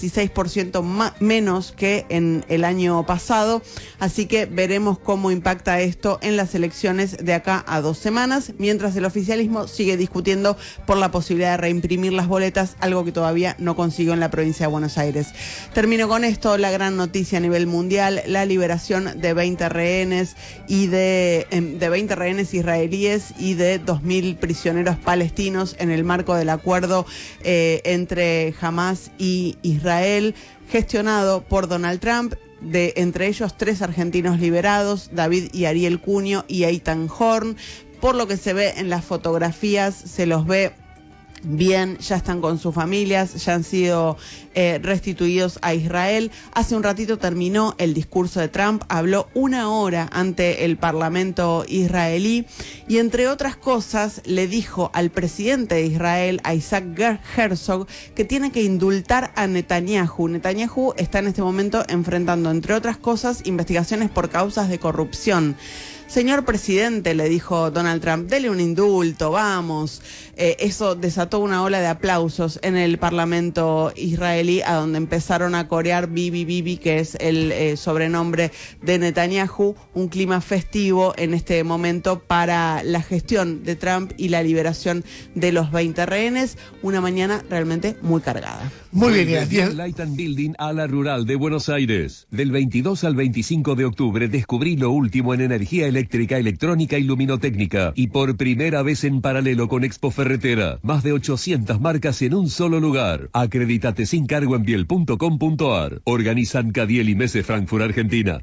16% menos que en el año pasado. Así que veremos cómo impacta esto en las elecciones de acá a 2 semanas, mientras el oficialismo sigue discutiendo por la posibilidad de reimprimir las boletas, algo que todavía no consiguió en la provincia de Buenos Aires. Termino con esto, la gran noticia a nivel mundial, la liberación de 20 rehenes y de 20 rehenes israelíes y de 2.000 prisioneros palestinos en el marco del acuerdo entre Hamas y Israel, gestionado por Donald Trump. Entre ellos 3 argentinos liberados, David y Ariel Cunio y Eitan Horn. Por lo que se ve en las fotografías, se los ve bien, ya están con sus familias, ya han sido restituidos a Israel. Hace un ratito terminó el discurso de Trump, habló 1 hora ante el Parlamento israelí y, entre otras cosas, le dijo al presidente de Israel, a Isaac Herzog, que tiene que indultar a Netanyahu. Netanyahu está en este momento enfrentando, entre otras cosas, investigaciones por causas de corrupción. Señor presidente, le dijo Donald Trump, dele un indulto, vamos. Eso desató una ola de aplausos en el Parlamento israelí, a donde empezaron a corear Bibi Bibi, que es el sobrenombre de Netanyahu. Un clima festivo en este momento para la gestión de Trump y la liberación de los 20 rehenes. Una mañana realmente muy cargada. Muy bien, gracias. Light and Building a la Rural de Buenos Aires. Del 22 al 25 de octubre descubrí lo último en energía eléctrica, electrónica y luminotécnica. Y por primera vez en paralelo con Expo Ferretera. Más de 800 marcas en un solo lugar. Acredítate sin cargo en biel.com.ar. Organizan Cadiel y Messe Frankfurt, Argentina.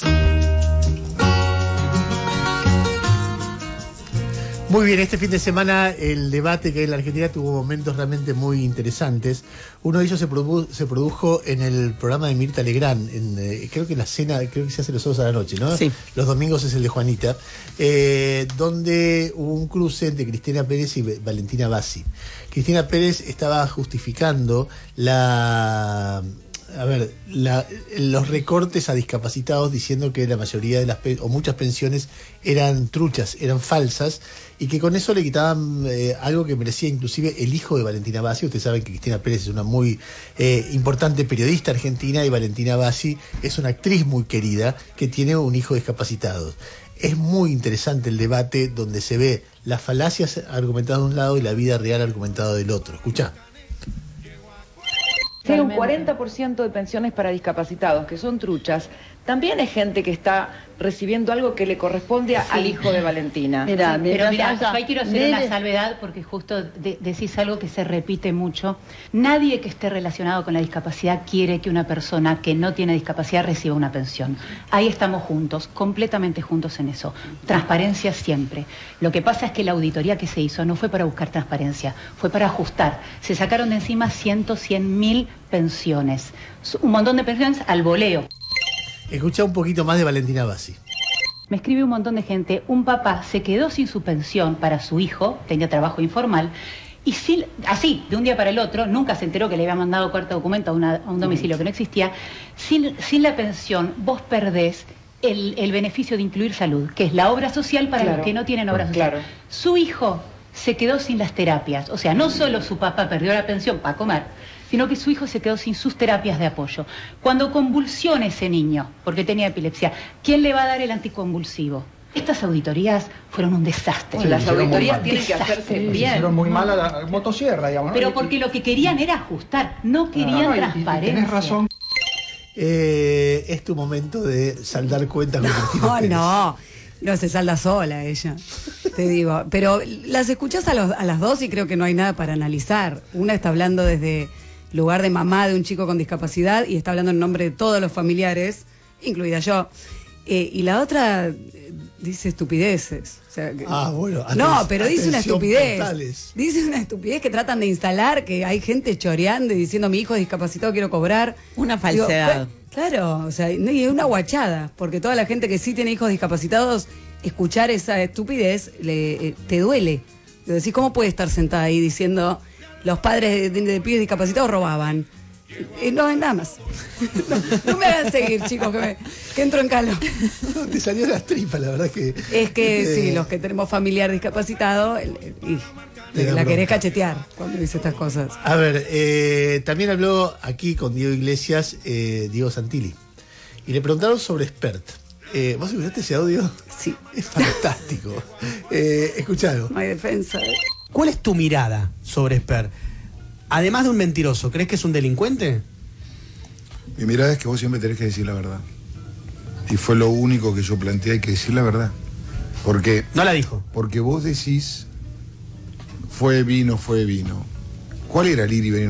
Muy bien, este fin de semana el debate que hay en la Argentina tuvo momentos realmente muy interesantes. Uno de ellos se produjo en el programa de Mirta Legrand, creo que en la cena, creo que se hace los sábados a la noche, ¿no? Sí. Los domingos es el de Juanita, donde hubo un cruce entre Cristina Pérez y Valentina Bassi. Cristina Pérez estaba justificando los recortes a discapacitados, diciendo que la mayoría de o muchas pensiones eran truchas, eran falsas, y que con eso le quitaban algo que merecía inclusive el hijo de Valentina Bassi. Ustedes saben que Cristina Pérez es una muy importante periodista argentina, y Valentina Bassi es una actriz muy querida que tiene un hijo discapacitado. Es muy interesante el debate donde se ve las falacias argumentadas de un lado y la vida real argumentada del otro. Escuchá. Hay un 40% de pensiones para discapacitados, que son truchas. También hay gente que está recibiendo algo que le corresponde al hijo de Valentina. Pero mira, yo ahí quiero hacer una salvedad, porque justo decís algo que se repite mucho. Nadie que esté relacionado con la discapacidad quiere que una persona que no tiene discapacidad reciba una pensión. Ahí estamos juntos, completamente juntos en eso. Transparencia siempre. Lo que pasa es que la auditoría que se hizo no fue para buscar transparencia, fue para ajustar. Se sacaron de encima 100.000 pensiones. Un montón de pensiones al voleo. Escucha un poquito más de Valentina Bassi. Me escribe un montón de gente. Un papá se quedó sin su pensión para su hijo, tenía trabajo informal, y así, de un día para el otro, nunca se enteró que le había mandado carta documento a un domicilio que no existía. Sin la pensión, vos perdés el beneficio de incluir salud, que es la obra social para los que no tienen obra social. Claro. Su hijo se quedó sin las terapias. O sea, no solo su papá perdió la pensión para comer, sino que su hijo se quedó sin sus terapias de apoyo. Cuando convulsione ese niño, porque tenía epilepsia, ¿quién le va a dar el anticonvulsivo? Estas auditorías fueron un desastre. Las auditorías tienen que hacerse bien. Hicieron muy mal a la motosierra, digamos. Pero porque lo que querían era ajustar, no querían transparencia. Tenés razón. Es tu momento de saldar cuentas con Cristina Pérez. No se salda sola ella, te digo. Pero las escuchás a las dos y creo que no hay nada para analizar. Una está hablando desde lugar de mamá de un chico con discapacidad y está hablando en nombre de todos los familiares, incluida yo. Y la otra dice estupideces. O sea, bueno. No, pero dice una estupidez. Portales. Dice una estupidez que tratan de instalar, que hay gente choreando y diciendo mi hijo es discapacitado, quiero cobrar. Una falsedad. Claro, o sea, no, y es una guachada, porque toda la gente que sí tiene hijos discapacitados, escuchar esa estupidez te duele. Y decís, ¿cómo puede estar sentada ahí diciendo los padres de pibes discapacitados robaban? No, nada más. No me hagan seguir, chicos, que entro en calor. No, te salió las tripas, la verdad que... Es que sí, los que tenemos familiar discapacitado, la querés cachetear cuando dice estas cosas. A ver, también habló aquí con Diego Iglesias, Diego Santilli, y le preguntaron sobre Expert. ¿Vos escuchaste ese audio? Sí. Es fantástico. Escuchalo. No hay defensa. ¿Cuál es tu mirada sobre Expert? Además de un mentiroso, ¿crees que es un delincuente? Mi mirada es que vos siempre tenés que decir la verdad. Y fue lo único que yo planteé, hay que decir la verdad. Porque... No la dijo. Porque vos decís, fue vino. ¿Cuál era el ir y venir?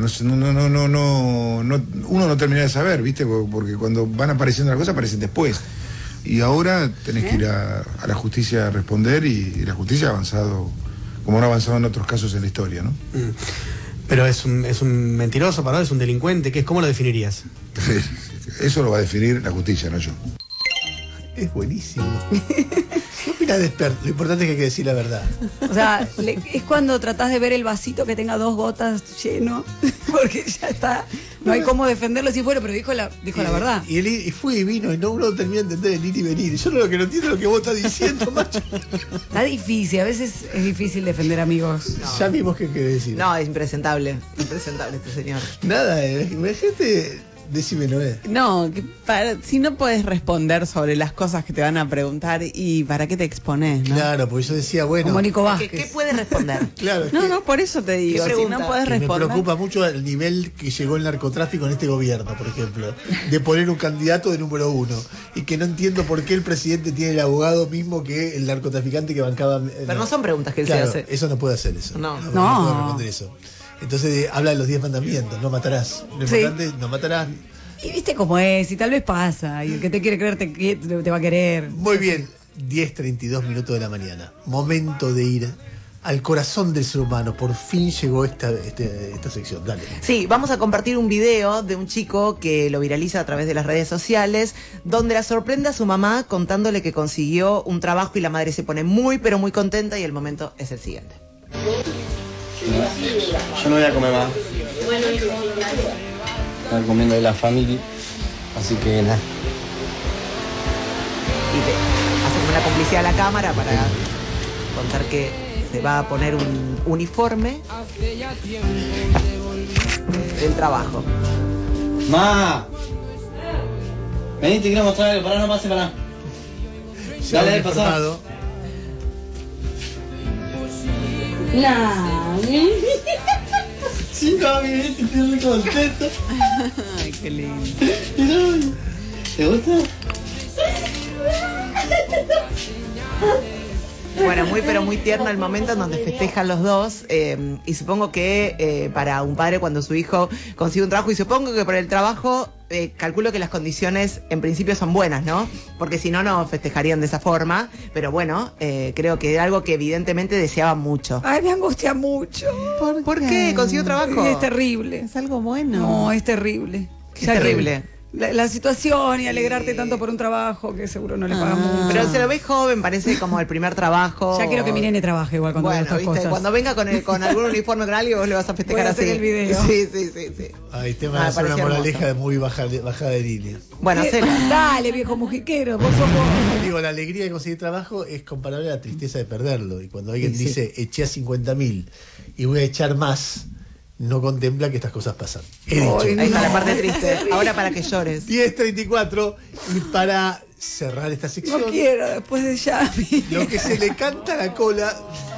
Uno no termina de saber, ¿viste? Porque cuando van apareciendo las cosas, aparecen después. Y ahora tenés que ir a la justicia a responder y la justicia ha avanzado, como no ha avanzado en otros casos en la historia, ¿no? Pero es un mentiroso, ¿para vos? ¿Es un delincuente? ¿Cómo lo definirías? Eso lo va a definir la justicia, no yo. Es buenísimo. ¿Qué opinas de Expert? Lo importante es que hay que decir la verdad. O sea, es cuando tratás de ver el vasito que tenga 2 gotas lleno, porque ya está, no hay cómo defenderlo si fuera, pero dijo la verdad. Y fue y vino, y uno termina de entender el ir y venir. Yo lo que no entiendo es lo que vos estás diciendo, macho. Está difícil, a veces es difícil defender amigos. No. Ya vimos que hay que decir. No, es impresentable este señor. Nada, imagínate... Decime, Noé. No, si no puedes responder sobre las cosas que te van a preguntar, ¿y para qué te expones? ¿no? Claro, porque yo decía, bueno... Como Nico Vázquez. ¿Qué puedes responder? Claro. No, por eso te digo, si no puedes responder... Me preocupa mucho el nivel que llegó el narcotráfico en este gobierno, por ejemplo, de poner un candidato de número 1, y que no entiendo por qué el presidente tiene el abogado mismo que el narcotraficante que bancaba... Pero no son preguntas que él claro, se hace. Eso no puede hacer eso. No puede responder eso. Entonces habla de los 10 mandamientos, no matarás. Lo importante, no matarás... Y viste cómo es, y tal vez pasa, y el que te quiere creer te va a querer. Muy bien, 10:32 minutos de la mañana. Momento de ir al corazón del ser humano. Por fin llegó esta sección. Dale. Sí, vamos a compartir un video de un chico que lo viraliza a través de las redes sociales, donde la sorprende a su mamá contándole que consiguió un trabajo y la madre se pone muy, pero muy contenta y el momento es el siguiente. Yo no voy a comer más. Estar comiendo de la familia, así que nada. Y hace como una complicidad a la cámara para contar que se va a poner un uniforme del trabajo. ¡Ma! Vení, te quiero mostrar algo, pará, no pase, pará. Dale, pasá. No. Sí, mami, estoy muy contento. Ay, qué lindo. ¿Te gusta? Bueno, muy pero muy tierno el momento en donde festejan los dos y supongo que para un padre cuando su hijo consigue un trabajo, y supongo que por el trabajo calculo que las condiciones en principio son buenas, ¿no? Porque si no, no festejarían de esa forma, pero bueno, creo que es algo que evidentemente deseaban mucho. Ay, me angustia mucho. ¿Por qué? ¿Consiguió trabajo? Es terrible. Es algo bueno. No, es terrible. Es terrible. la situación y alegrarte tanto por un trabajo que seguro no le pagan mucho. Pero se lo ve joven, parece como el primer trabajo. Ya quiero que mi nene trabaje igual cuando vea estas cosas. Cuando venga con algún uniforme con alguien, vos le vas a festejar Voy a así. hacer el video. Sí. Ahí te van a hacer una moraleja de muy bajada de línea. Bueno, dale, viejo mujiquero, vos sos vos. Digo, la alegría de conseguir trabajo es comparable a la tristeza de perderlo. Y cuando alguien dice, eché a 50.000 y voy a echar más, no contempla que estas cosas pasan. He dicho. Ahí está la parte triste. Ahora para que llores. 10:34 y para cerrar esta sección. No quiero, después de Yami. Lo que se le canta a la cola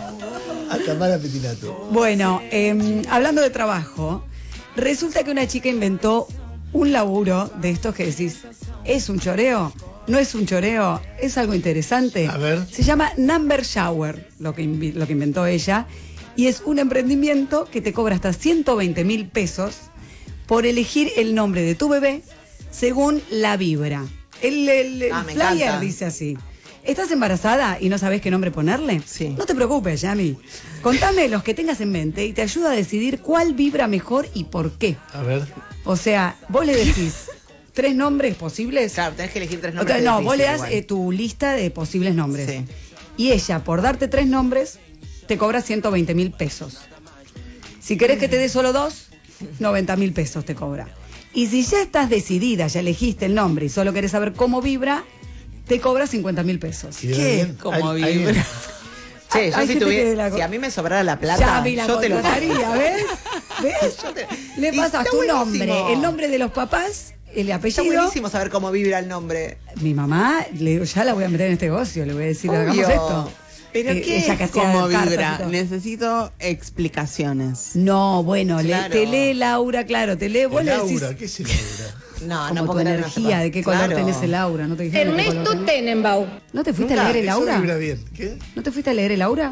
a Tamara Pettinato. Bueno, hablando de trabajo, resulta que una chica inventó un laburo de estos que decís, ¿es un choreo? ¿No es un choreo? ¿Es algo interesante? A ver. Se llama Number Shower, lo que inventó ella. Y es un emprendimiento que te cobra hasta 120.000 pesos por elegir el nombre de tu bebé según la vibra. El me flyer encanta. dice así. ¿Estás embarazada y no sabes qué nombre ponerle? Sí. No te preocupes, Yami. Contame los que tengas en mente y te ayuda a decidir cuál vibra mejor y por qué. A ver. O sea, vos le decís 3 nombres posibles. Claro, tenés que elegir 3 nombres. No, vos le das tu lista de posibles nombres. Sí. Y ella, por darte 3 nombres, te cobra 120.000 pesos. Si querés que te dé solo 2, 90.000 pesos te cobra. Y si ya estás decidida, ya elegiste el nombre y solo querés saber cómo vibra, te cobra 50.000 pesos. ¿Qué? ¿Cómo vibra? Che, yo si a mí me sobrara la plata, yo te lo contrataría, ¿ves? ¿Ves? Le pasas tu nombre, buenísimo. el nombre de los papás, el apellido. Está buenísimo saber cómo vibra el nombre. Mi mamá, le digo, ya la voy a meter en este negocio, le voy a decir, hagamos esto. ¿Pero qué ella que es hacía cómo cartas y vibra? todo. Necesito explicaciones. No, bueno, Claro. te lee Laura, claro, te lee, vos El le aura, decís ¿qué es el aura? No, como no tu puedo creer, energía, no sepa. de qué color Claro. tenés el aura, ¿no te dijeron de qué color Ernesto tenés? Tenenbaum. ¿No te fuiste a Nunca, leer el eso aura? vibra bien. ¿Qué? ¿No te fuiste a leer el aura?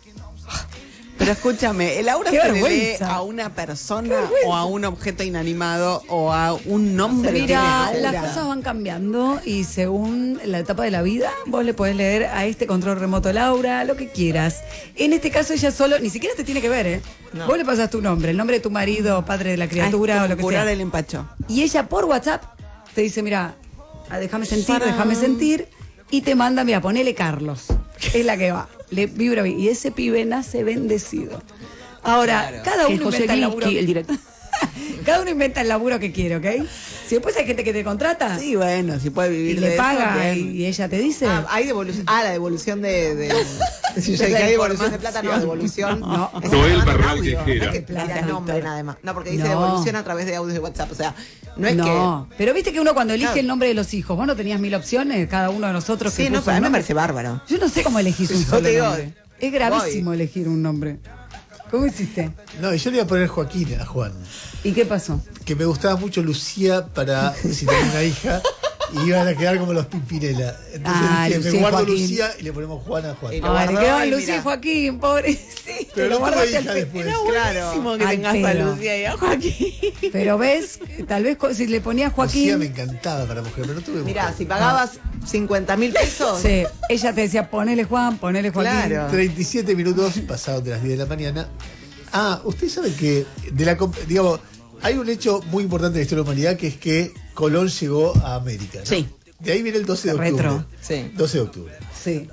Pero escúchame, ¿el aura Qué se le lee vergüenza. a una persona o a un objeto inanimado o a un nombre? que Mira, tiene las aura? cosas van cambiando y según la etapa de la vida, vos le podés leer a este control remoto el aura, lo que quieras. En este caso ella solo, ni siquiera te tiene que ver, ¿eh? No. Vos le pasas tu nombre, el nombre de tu marido, padre de la criatura o lo que curar sea. el empacho. Y ella por WhatsApp te dice, mira, déjame sentir, y te manda, mira, ponele Carlos. Es la que va, le vibra bien. Y ese pibe nace bendecido. Ahora, Claro. cada uno El José inventa el laburo. Glinsky, el director. Cada uno inventa el laburo que quiere, ¿ok? Si después hay gente que te contrata Sí, bueno, si puede y vivir le de paga eso, bien. y ella te dice. Hay devolución. La devolución de si ya hay devolución de plata, no, devolución. No. Es Noel que mandan Barral audio, Tejera. No es que plata nombre nada más. No, porque dice No. devolución a través de audios de WhatsApp. O sea, no es No, pero viste que uno cuando elige Claro. el nombre de los hijos, vos no tenías 1000 opciones, cada uno de nosotros que. Sí, que no, puso pero a un mí me nombre. parece bárbaro. Yo no sé cómo elegís un Yo solo te digo, nombre. Es gravísimo elegir un nombre. ¿Cómo hiciste? No, y yo le iba a poner Joaquín a Juan. ¿Y qué pasó? Que me gustaba mucho Lucía para si tenía una hija. Y iban a quedar como los Pimpinela. Entonces Ah, dije, Lucía y me guardo Joaquín. Lucía y le ponemos Juan a Juan. Y lo Ay, le guardó quedó y Lucía y mira. Joaquín, pobrecito. Pero lo no tuve guardaste hija al fin. después. Claro. Buenísimo que Al tengas a pedo. Lucía y a Joaquín. Pero ves, tal vez si le ponías Lucía me Joaquín, encantaba para mujer, pero no tuve Mirá, mujer. si pagabas 50.000 pesos. sí, ella te decía, ponele Juan, ponele Joaquín. Claro. 37 minutos pasados de las 10 de la mañana. Ah, ustedes saben que digamos, hay un hecho muy importante en la historia de la humanidad que es que Colón llegó a América, ¿no? Sí. De ahí viene el 12 de octubre. Retro. Sí. 12 de octubre. Sí.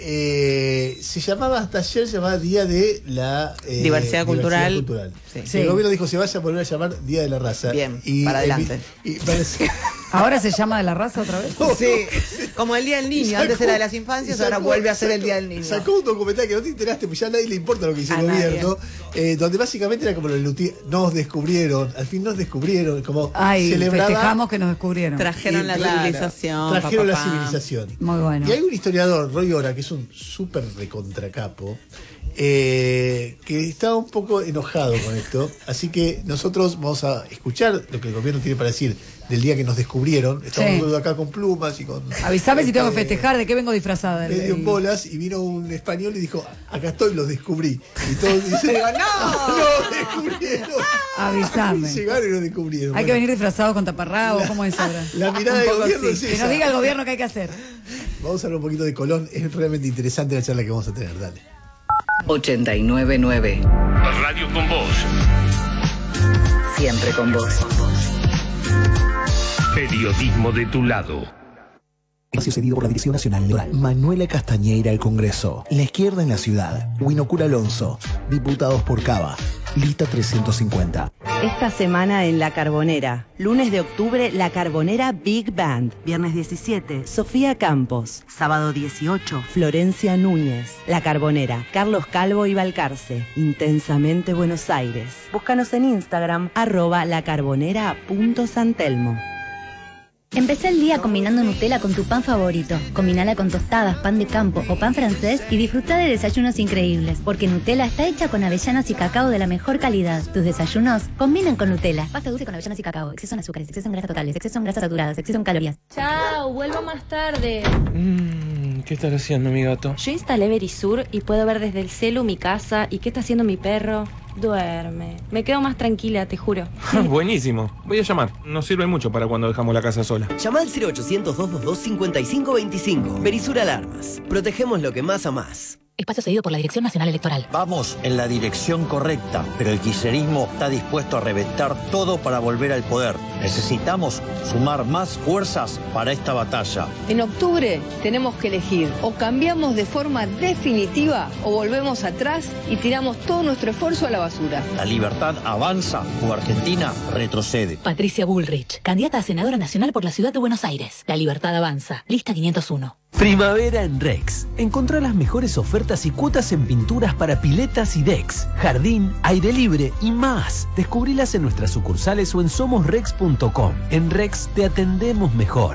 Que se llamaba, hasta ayer se llamaba Día de la Diversidad cultural. Sí. El gobierno dijo se vaya a volver a llamar Día de la Raza. Bien, para adelante. Y parece- ¿Ahora se llama de la raza otra vez? Sí, como el Día del Niño. Antes era de las infancias, ahora vuelve a ser el Día del Niño. Sacó un documental que no te enteraste, pues ya a nadie le importa lo que hizo A el nadie. gobierno, donde básicamente era como nos descubrieron, al fin nos descubrieron, como Ay, celebraba, festejamos que nos descubrieron. Trajeron la Claro, civilización. trajeron la papá. civilización. Muy bueno. Y hay un historiador, Roy Ora, que es un súper recontracapo, que está un poco enojado con esto, así que nosotros vamos a escuchar lo que el gobierno tiene para decir del día que nos descubrieron. Estamos Sí. todos acá con plumas y con... Avísame si tengo que festejar, de qué vengo disfrazada. medio en bolas, y vino un español y dijo, acá estoy, los descubrí. Y todos dicen, Digo, ¡no! ¡No, descubrieron! Avísame. Llegaron y nos descubrieron. Hay que Bueno, venir disfrazados con taparrabos, ¿cómo es ahora? la mirada Un del poco gobierno sí. es Que esa. nos diga el gobierno qué hay que hacer. Vamos a hablar un poquito de Colón, es realmente interesante la charla que vamos a tener, dale. 899. Radio con vos. Siempre con vos. Periodismo de tu lado. Espacio cedido por la Dirección Nacional Electoral. Manuela Castañeira al Congreso. La izquierda en la ciudad. Winocura Alonso. Diputados por Cava. Lista 350. Esta semana en La Carbonera. Lunes de octubre, La Carbonera Big Band. Viernes 17, Sofía Campos. Sábado 18, Florencia Núñez. La Carbonera, Carlos Calvo y Balcarce. Intensamente Buenos Aires. Búscanos en Instagram, @lacarbonera.santelmo. Empecé el día combinando Nutella con tu pan favorito. Combinala con tostadas, pan de campo o pan francés y disfruta de desayunos increíbles. Porque Nutella está hecha con avellanas y cacao de la mejor calidad. Tus desayunos combinan con Nutella. Pasta dulce con avellanas y cacao. Exceso en azúcares, exceso en grasas totales, exceso en grasas saturadas, exceso en calorías. Chao, vuelvo más tarde. ¿Qué estás haciendo, mi gato? Yo instalé Verisur y puedo ver desde el celu mi casa y qué está haciendo mi perro. Duerme. Me quedo más tranquila, te juro. Buenísimo. Voy a llamar. Nos sirve mucho para cuando dejamos la casa sola. Llama al 0800-222-5525. Verisur Alarmas. Protegemos lo que más amás. Espacio cedido por la Dirección Nacional Electoral. Vamos en la dirección correcta, pero el kirchnerismo está dispuesto a reventar todo para volver al poder. Necesitamos sumar más fuerzas para esta batalla. En octubre tenemos que elegir: o cambiamos de forma definitiva o volvemos atrás y tiramos todo nuestro esfuerzo a la basura. La libertad avanza o Argentina retrocede. Patricia Bullrich, candidata a senadora nacional por la ciudad de Buenos Aires. La libertad avanza. Lista 501. Primavera en Rex. Encontrá las mejores ofertas y cuotas en pinturas para piletas y decks, jardín, aire libre y más. Descubrilas en nuestras sucursales o en somosrex.com. En Rex te atendemos mejor.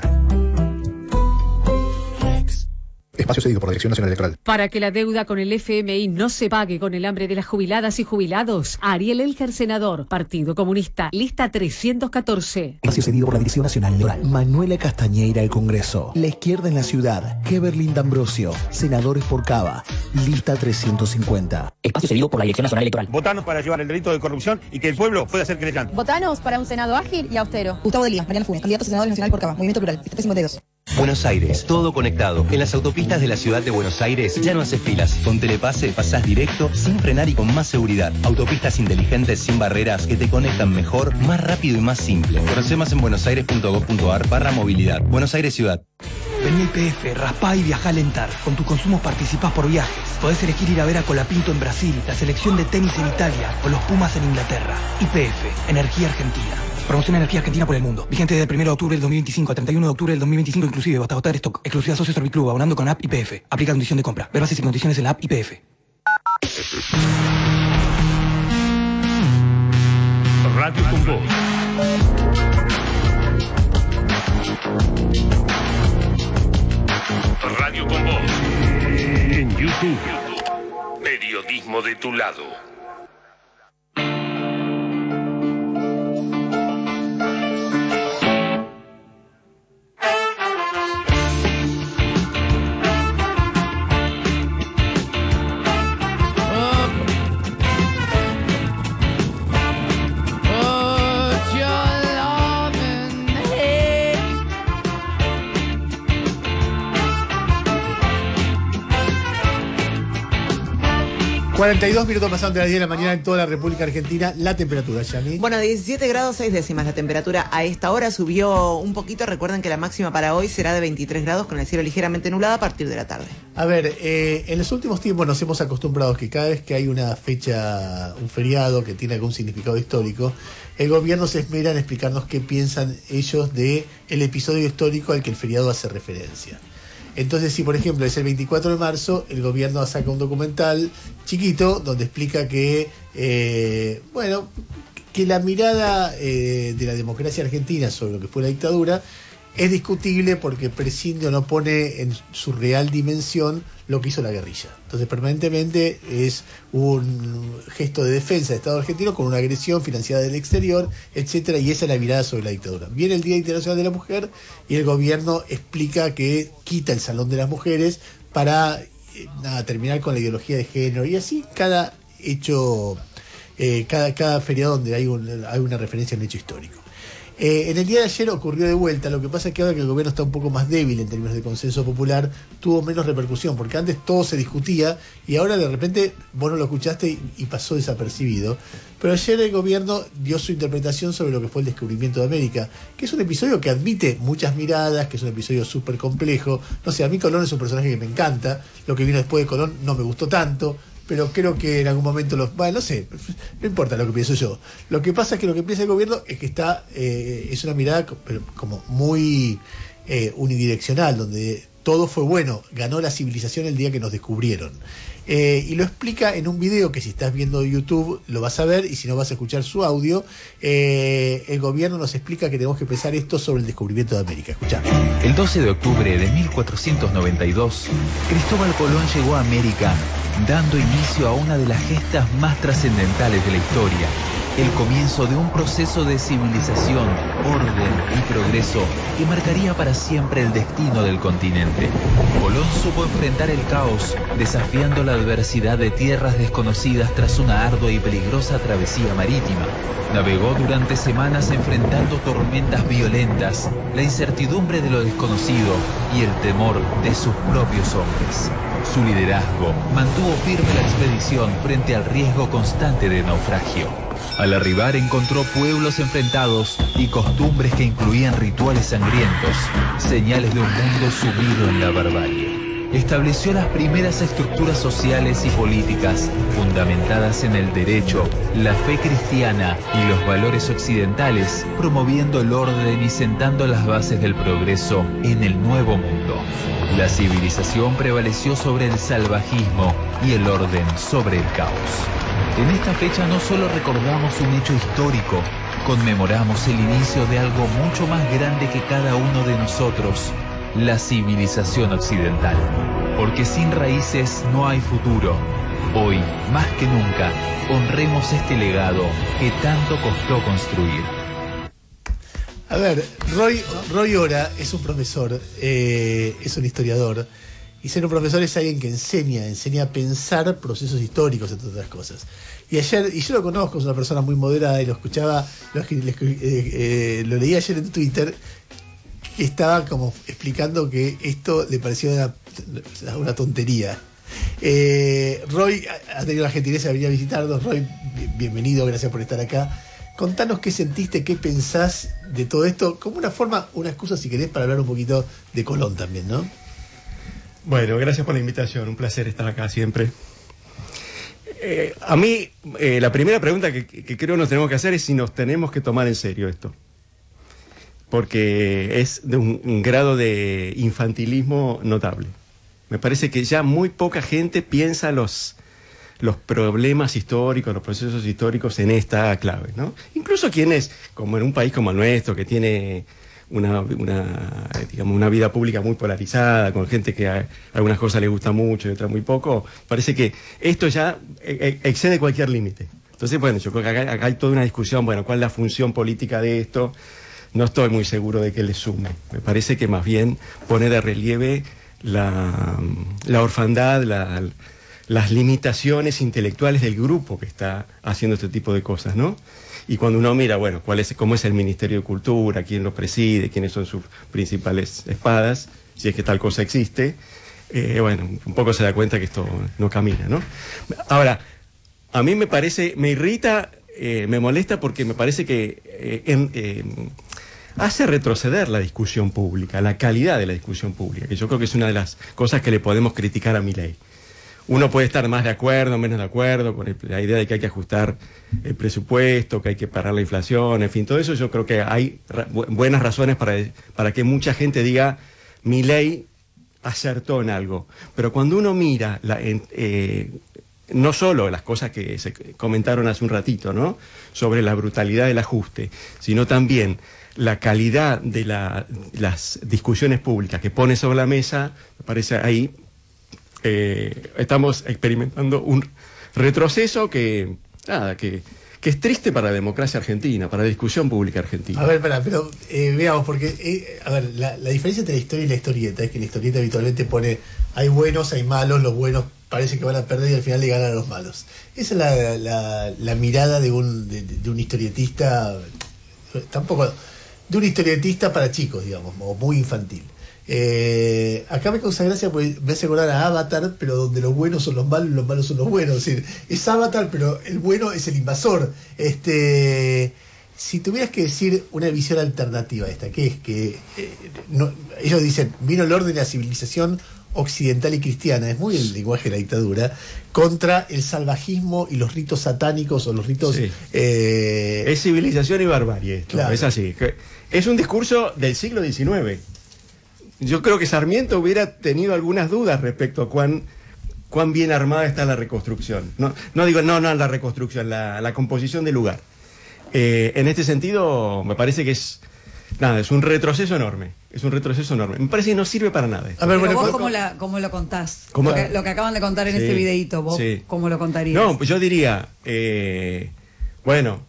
Espacio cedido por la Dirección Nacional Electoral. Para que la deuda con el FMI no se pague con el hambre de las jubiladas y jubilados, Ariel Elger, senador, Partido Comunista, lista 314. Espacio cedido por la Dirección Nacional Electoral. Manuela Castañeira al Congreso. La izquierda en la ciudad. Keverlin D'Ambrosio. Senadores por Cava. Lista 350. Espacio cedido por la Dirección Nacional Electoral. Votanos para llevar el delito de corrupción y que el pueblo pueda ser creyente. Votanos para un Senado ágil y austero. Gustavo Delía, Mariana Funes, candidato a senador nacional por Cava. Movimiento Plural, lista 352. Buenos Aires, todo conectado. En las autopistas de la ciudad de Buenos Aires ya no haces filas. Con Telepase pasás directo, sin frenar y con más seguridad. Autopistas inteligentes sin barreras que te conectan mejor, más rápido y más simple. Conoce más en buenosaires.gov.ar/movilidad. Buenos Aires Ciudad. Vení al IPF, raspá y viajá a Lentar. Con tus consumos participás por viajes. Podés elegir ir a ver a Colapinto en Brasil, la selección de tenis en Italia o los Pumas en Inglaterra. IPF, Energía Argentina. Promoción Energía Argentina por el mundo. Vigente desde el 1 de octubre del 2025 al 31 de octubre del 2025 inclusive, hasta agotar stock. Exclusividad socio Serviclub, abonando con app IPF. Aplica condición de compra. Ver bases y condiciones en la app IPF. Radio con Voz. Radio con Voz. En YouTube. Periodismo de tu lado. – 42 minutos pasaron de las 10 de la mañana en toda la República Argentina. La temperatura, Yani. Bueno, 17 grados 6 décimas la temperatura. A esta hora subió un poquito. Recuerden que la máxima para hoy será de 23 grados con el cielo ligeramente nublado a partir de la tarde. A ver, en los últimos tiempos nos hemos acostumbrado que cada vez que hay una fecha, un feriado que tiene algún significado histórico, el gobierno se esmera en explicarnos qué piensan ellos de el episodio histórico al que el feriado hace referencia. Entonces, si por ejemplo es el 24 de marzo, el gobierno saca un documental chiquito donde explica que, que la mirada de la democracia argentina sobre lo que fue la dictadura es discutible porque prescinde o no pone en su real dimensión lo que hizo la guerrilla. Entonces, permanentemente es un gesto de defensa del Estado argentino con una agresión financiada del exterior, etcétera, y esa es la mirada sobre la dictadura. Viene el Día Internacional de la Mujer y el gobierno explica que quita el Salón de las Mujeres para terminar con la ideología de género, y así cada hecho, cada feriado donde hay una referencia a un hecho histórico. En el día de ayer ocurrió de vuelta, lo que pasa es que ahora que el gobierno está un poco más débil en términos de consenso popular, tuvo menos repercusión, porque antes todo se discutía y ahora de repente vos no lo escuchaste y pasó desapercibido. Pero ayer el gobierno dio su interpretación sobre lo que fue el descubrimiento de América, que es un episodio que admite muchas miradas, que es un episodio súper complejo. No sé, a mí Colón es un personaje que me encanta, lo que vino después de Colón no me gustó tanto, pero creo que en algún momento bueno, no sé, no importa lo que pienso yo. Lo que pasa es que lo que piensa el gobierno es que es una mirada pero como muy unidireccional, donde todo fue bueno, ganó la civilización el día que nos descubrieron. Y lo explica en un video que si estás viendo YouTube lo vas a ver, y si no vas a escuchar su audio. El gobierno nos explica que tenemos que pensar esto sobre el descubrimiento de América. Escuchá. El 12 de octubre de 1492, Cristóbal Colón llegó a América, dando inicio a una de las gestas más trascendentales de la historia, el comienzo de un proceso de civilización, orden y progreso que marcaría para siempre el destino del continente. Colón supo enfrentar el caos, desafiando la adversidad de tierras desconocidas tras una ardua y peligrosa travesía marítima. Navegó durante semanas enfrentando tormentas violentas, la incertidumbre de lo desconocido y el temor de sus propios hombres. Su liderazgo mantuvo firme la expedición frente al riesgo constante de naufragio. Al arribar encontró pueblos enfrentados y costumbres que incluían rituales sangrientos, señales de un mundo sumido en la barbarie. Estableció las primeras estructuras sociales y políticas fundamentadas en el derecho, la fe cristiana y los valores occidentales, promoviendo el orden y sentando las bases del progreso en el Nuevo Mundo. La civilización prevaleció sobre el salvajismo y el orden sobre el caos. En esta fecha no solo recordamos un hecho histórico, conmemoramos el inicio de algo mucho más grande que cada uno de nosotros, la civilización occidental. Porque sin raíces no hay futuro. Hoy, más que nunca, honremos este legado que tanto costó construir. A ver, Roy Ora es un profesor, es un historiador, y ser un profesor es alguien que enseña a pensar procesos históricos, entre otras cosas. Y yo lo conozco, es una persona muy moderada, y lo escuchaba, lo leí ayer en Twitter, que estaba como explicando que esto le parecía una tontería. Roy ha tenido la gentileza de venir a visitarnos. Roy, bienvenido, gracias por estar acá. Contanos qué sentiste, qué pensás de todo esto, como una excusa si querés para hablar un poquito de Colón también, ¿no? Bueno, gracias por la invitación, un placer estar acá siempre. A mí, la primera pregunta que creo nos tenemos que hacer es si nos tenemos que tomar en serio esto. Porque es de un grado de infantilismo notable. Me parece que ya muy poca gente piensa los problemas históricos, los procesos históricos en esta clave, ¿no? Incluso quienes, como en un país como el nuestro, que tiene una vida pública muy polarizada, con gente que a algunas cosas le gusta mucho y otras muy poco, parece que esto ya excede cualquier límite. Entonces, bueno, yo creo que acá hay toda una discusión, bueno, ¿cuál es la función política de esto? No estoy muy seguro de que le sume. Me parece que más bien pone de relieve la orfandad, las limitaciones intelectuales del grupo que está haciendo este tipo de cosas, ¿no? Y cuando uno mira, bueno, cómo es el Ministerio de Cultura, quién lo preside, quiénes son sus principales espadas, si es que tal cosa existe, bueno, un poco se da cuenta que esto no camina, ¿no? Ahora, a mí me irrita, me molesta porque me parece que hace retroceder la discusión pública, la calidad de la discusión pública, que yo creo que es una de las cosas que le podemos criticar a Milei. Uno puede estar más de acuerdo, menos de acuerdo con la idea de que hay que ajustar el presupuesto, que hay que parar la inflación, en fin, todo eso yo creo que hay buenas razones para que mucha gente diga Milei acertó en algo. Pero cuando uno mira no solo las cosas que se comentaron hace un ratito, ¿no?, sobre la brutalidad del ajuste, sino también la calidad de las discusiones públicas que pone sobre la mesa, me parece ahí estamos experimentando un retroceso que es triste para la democracia argentina, para la discusión pública argentina. A ver, pero veamos, porque la diferencia entre la historia y la historieta es que la historieta habitualmente pone hay buenos, hay malos, los buenos parece que van a perder y al final le ganan a los malos. Esa es la mirada de un historietista. Tampoco de un historietista para chicos, digamos, o muy infantil. Acá me causa gracia porque me hace acordar a Avatar, pero donde los buenos son los malos son los buenos. Es decir, es Avatar, pero el bueno es el invasor. Si tuvieras que decir una visión alternativa a esta, que es que ellos dicen, vino el orden de la civilización occidental y cristiana, es muy el lenguaje de la dictadura, contra el salvajismo y los ritos satánicos o los ritos... Sí. Es civilización y barbarie esto, claro. Es así. Es un discurso del siglo XIX. Yo creo que Sarmiento hubiera tenido algunas dudas respecto a cuán bien armada está la reconstrucción. No digo la reconstrucción, la composición del lugar. En este sentido, me parece que es un retroceso enorme. Es un retroceso enorme. Me parece que no sirve para nada. A ver, bueno, vos ¿cómo lo contás? Lo que acaban de contar en ese videíto, vos ¿cómo lo contarías? No, pues yo diría, bueno,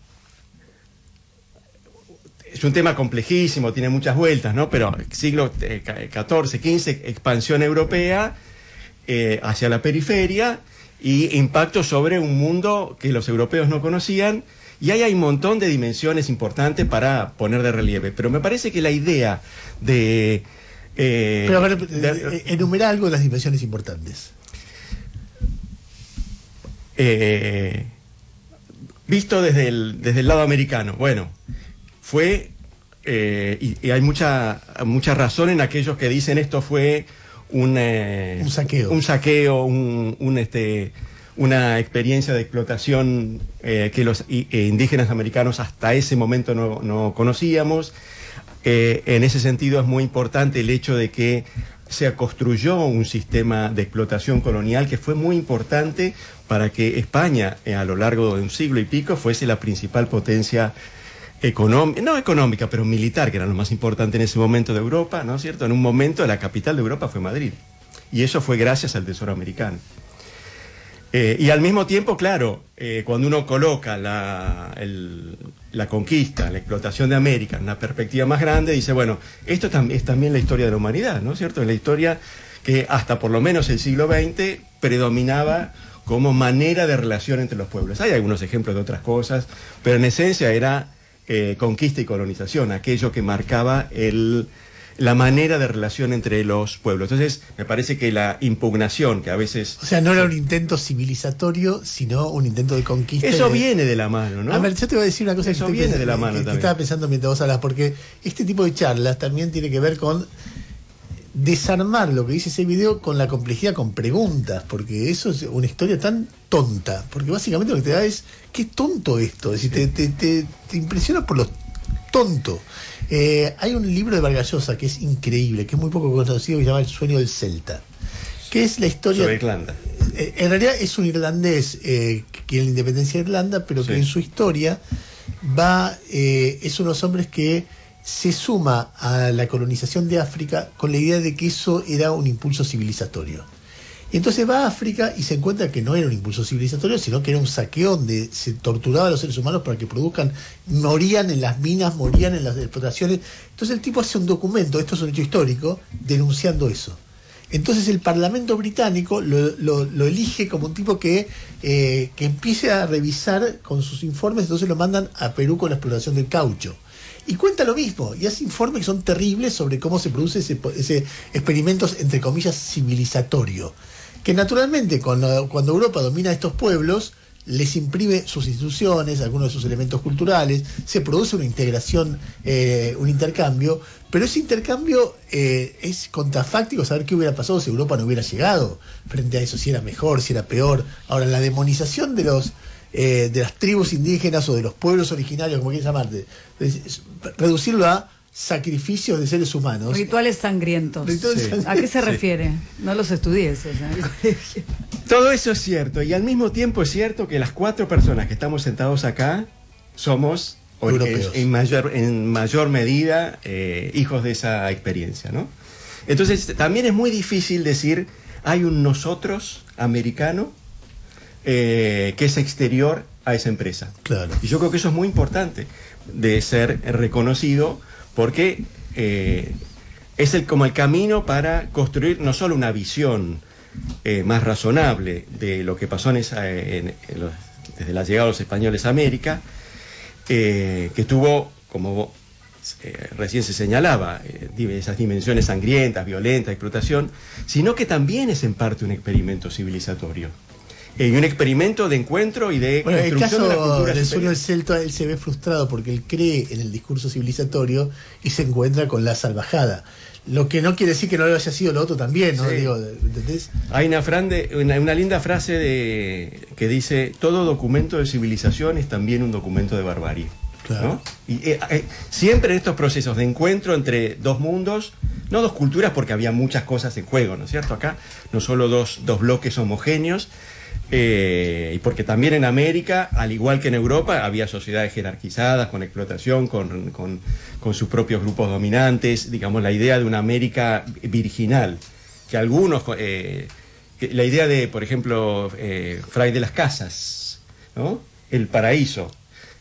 es un tema complejísimo, tiene muchas vueltas, ¿no? Pero siglo XIV, XV, expansión europea hacia la periferia y impacto sobre un mundo que los europeos no conocían. Y ahí hay un montón de dimensiones importantes para poner de relieve. Pero me parece que la idea de... pero a ver, enumera algo de las dimensiones importantes. Visto desde el lado americano. Bueno, fue... y hay mucha razón en aquellos que dicen esto fue un saqueo. Un saqueo, una experiencia de explotación que los indígenas americanos hasta ese momento no conocíamos. En ese sentido es muy importante el hecho de que se construyó un sistema de explotación colonial que fue muy importante para que España, a lo largo de un siglo y pico, fuese la principal potencia económica, pero militar, que era lo más importante en ese momento de Europa, ¿no es cierto? En un momento la capital de Europa fue Madrid. Y eso fue gracias al Tesoro americano. Y al mismo tiempo, claro, cuando uno coloca la conquista, la explotación de América en una perspectiva más grande, dice, bueno, esto es también la historia de la humanidad, ¿no es cierto? Es la historia que hasta por lo menos el siglo XX predominaba como manera de relación entre los pueblos. Hay algunos ejemplos de otras cosas, pero en esencia era conquista y colonización, aquello que marcaba la manera de relación entre los pueblos. Entonces, me parece que la impugnación que a veces... O sea, no era un intento civilizatorio, sino un intento de conquista. Eso viene de la mano, ¿no? A ver, yo te voy a decir una cosa eso viene de la mano que estaba pensando mientras vos hablas, porque este tipo de charlas también tiene que ver con desarmar lo que dice ese video con la complejidad, con preguntas, porque eso es una historia tan tonta, porque básicamente lo que te da es, qué tonto esto, es decir, te impresiona por lo tonto. Hay un libro de Vargas Llosa que es increíble, que es muy poco conocido, que se llama El sueño del Celta, que es la historia sobre Irlanda. En realidad es un irlandés que quiere la independencia de Irlanda, pero que en su historia es uno de los hombres que se suma a la colonización de África con la idea de que eso era un impulso civilizatorio. Y entonces va a África y se encuentra que no era un impulso civilizatorio, sino que era un saqueo donde se torturaba a los seres humanos para que produzcan, morían en las minas, morían en las explotaciones. Entonces el tipo hace un documento, esto es un hecho histórico, denunciando eso. Entonces el Parlamento británico lo elige como un tipo que empiece a revisar con sus informes, entonces lo mandan a Perú con la exploración del caucho. Y cuenta lo mismo, y hace informes que son terribles sobre cómo se produce ese experimentos, entre comillas, civilizatorio. Que naturalmente cuando Europa domina a estos pueblos, les imprime sus instituciones, algunos de sus elementos culturales, se produce una integración, un intercambio, pero ese intercambio es contrafáctico saber qué hubiera pasado si Europa no hubiera llegado frente a eso, si era mejor, si era peor. Ahora, la demonización de las tribus indígenas o de los pueblos originarios, como quieras llamarte, reducirlo a sacrificios de seres humanos. Rituales sangrientos. ¿A qué se refiere? No los estudies. O sea, en el colegio. Todo eso es cierto, y al mismo tiempo es cierto que las 4 personas que estamos sentados acá somos europeos, en mayor medida hijos de esa experiencia, ¿no? Entonces también es muy difícil decir hay un nosotros americano que es exterior a esa empresa. Claro. Y yo creo que eso es muy importante de ser reconocido, porque es como el camino para construir no solo una visión más razonable de lo que pasó desde la llegada de los españoles a América, que tuvo como recién se señalaba, esas dimensiones sangrientas, violentas, explotación, sino que también es en parte un experimento civilizatorio. Y un experimento de encuentro y de construcción de la cultura del superior. sueño del celta, él se ve frustrado porque él cree en el discurso civilizatorio y se encuentra con la salvajada. Lo que no quiere decir que no lo haya sido lo otro también, ¿no? Sí. Digo, ¿entendés? Hay una linda frase que dice: todo documento de civilización es también un documento de barbarie. Claro. ¿No? Y siempre en estos procesos de encuentro entre dos mundos, no dos culturas, porque había muchas cosas en juego, ¿no es cierto? Acá no solo dos bloques homogéneos, y porque también en América, al igual que en Europa, había sociedades jerarquizadas, con explotación, con sus propios grupos dominantes, digamos, la idea de una América virginal, que algunos, la idea de, por ejemplo, Fray de las Casas, ¿no? El paraíso,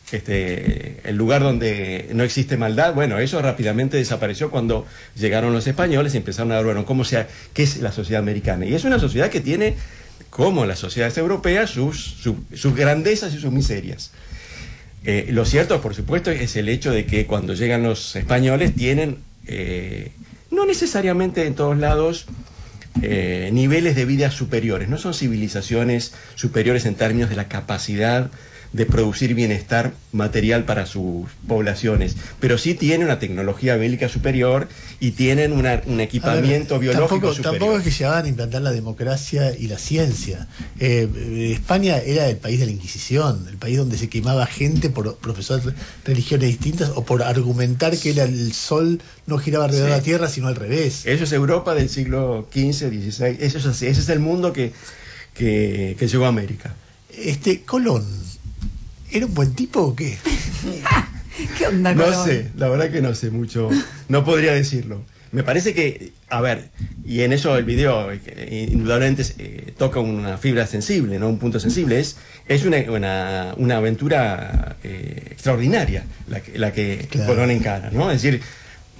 el lugar donde no existe maldad. Bueno, eso rápidamente desapareció cuando llegaron los españoles y empezaron a ver, bueno, ¿qué es la sociedad americana? Y es una sociedad que tiene, como las sociedades europeas, sus grandezas y sus miserias. Lo cierto, por supuesto, es el hecho de que cuando llegan los españoles tienen, no necesariamente en todos lados, niveles de vida superiores, no son civilizaciones superiores en términos de la capacidad de producir bienestar material para sus poblaciones, pero sí tienen una tecnología bélica superior y tienen un equipamiento biológico superior. Tampoco es que llegaban a implantar la democracia y la ciencia. España era el país de la Inquisición, el país donde se quemaba gente por profesar religiones distintas o por argumentar que el sol no giraba alrededor de la Tierra, sino al revés. Eso es Europa del siglo XV, XVI, eso es así, ese es el mundo que llegó a América. Colón, ¿era un buen tipo o qué? ¿Qué onda, Colón? No sé, la verdad que no sé mucho, no podría decirlo. Me parece que, a ver, y en eso el video indudablemente toca una fibra sensible, ¿no? Un punto sensible. Es una aventura extraordinaria la que claro. Colón encara, ¿no? Es decir,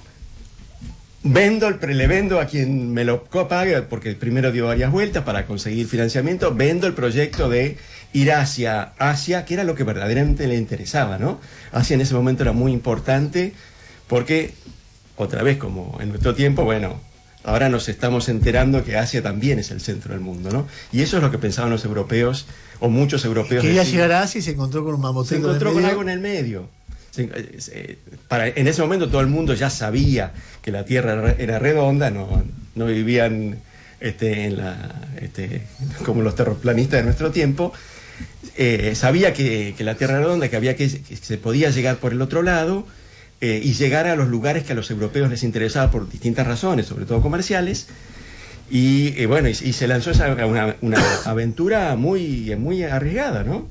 le vendo a quien me lo pague, porque primero dio varias vueltas para conseguir financiamiento, vendo el proyecto de ir hacia Asia, que era lo que verdaderamente le interesaba, ¿no? Asia en ese momento era muy importante porque, otra vez, como en nuestro tiempo, bueno, ahora nos estamos enterando que Asia también es el centro del mundo, ¿no? Y eso es lo que pensaban los europeos, o muchos europeos. Quería llegar a Asia y se encontró con un mamotreto. Se encontró con algo en el medio. En ese momento todo el mundo ya sabía que la Tierra era redonda, no vivían como los terraplanistas de nuestro tiempo. Sabía que la Tierra era redonda, que se podía llegar por el otro lado y llegar a los lugares que a los europeos les interesaba por distintas razones, sobre todo comerciales. Y bueno, y se lanzó una aventura muy, muy arriesgada, ¿no?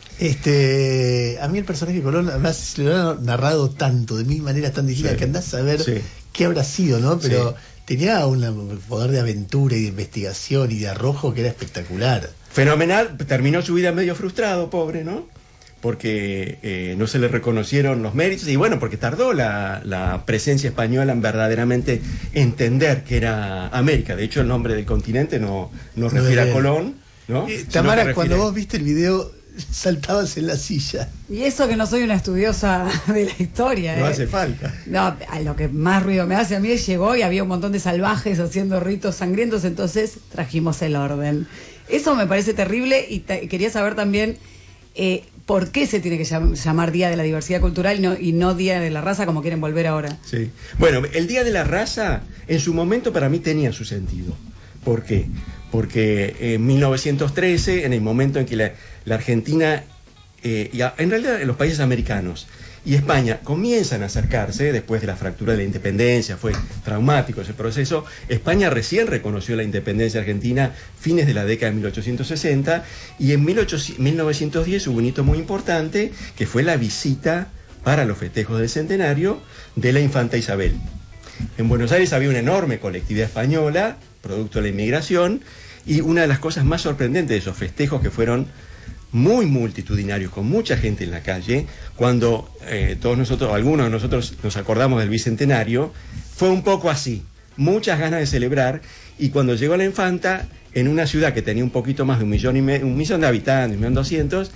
A mí el personaje de Colón, además, se lo han narrado tanto, de mil maneras tan distintas, que andás a ver qué habrá sido, ¿no? Pero tenía un poder de aventura y de investigación y de arrojo que era espectacular. Fenomenal. Terminó su vida medio frustrado, pobre, ¿no? Porque no se le reconocieron los méritos y bueno, porque tardó la presencia española en verdaderamente entender que era América. De hecho, el nombre del continente no refiere a Colón, ¿no? Tamara, cuando vos viste el video, saltabas en la silla. Y eso que no soy una estudiosa de la historia. No hace falta. No, lo que más ruido me hace a mí es llegó y había un montón de salvajes haciendo ritos sangrientos, entonces trajimos el orden. Eso me parece terrible y quería saber también por qué se tiene que llamar Día de la Diversidad Cultural y no Día de la Raza como quieren volver ahora. Sí. Bueno, el Día de la Raza en su momento para mí tenía su sentido. ¿Por qué? Porque en 1913, en el momento en que la Argentina, en realidad los países americanos y España comienzan a acercarse después de la fractura de la independencia, fue traumático ese proceso. España recién reconoció la independencia argentina fines de la década de 1860 y en 1910 hubo un hito muy importante que fue la visita para los festejos del centenario de la infanta Isabel. En Buenos Aires había una enorme colectividad española, producto de la inmigración, y una de las cosas más sorprendentes de esos festejos, que fueron muy multitudinarios, con mucha gente en la calle, cuando todos nosotros, algunos de nosotros nos acordamos del Bicentenario, fue un poco así, muchas ganas de celebrar, y cuando llegó la infanta, en una ciudad que tenía un poquito más de 1 millón de habitantes, 1.200.000,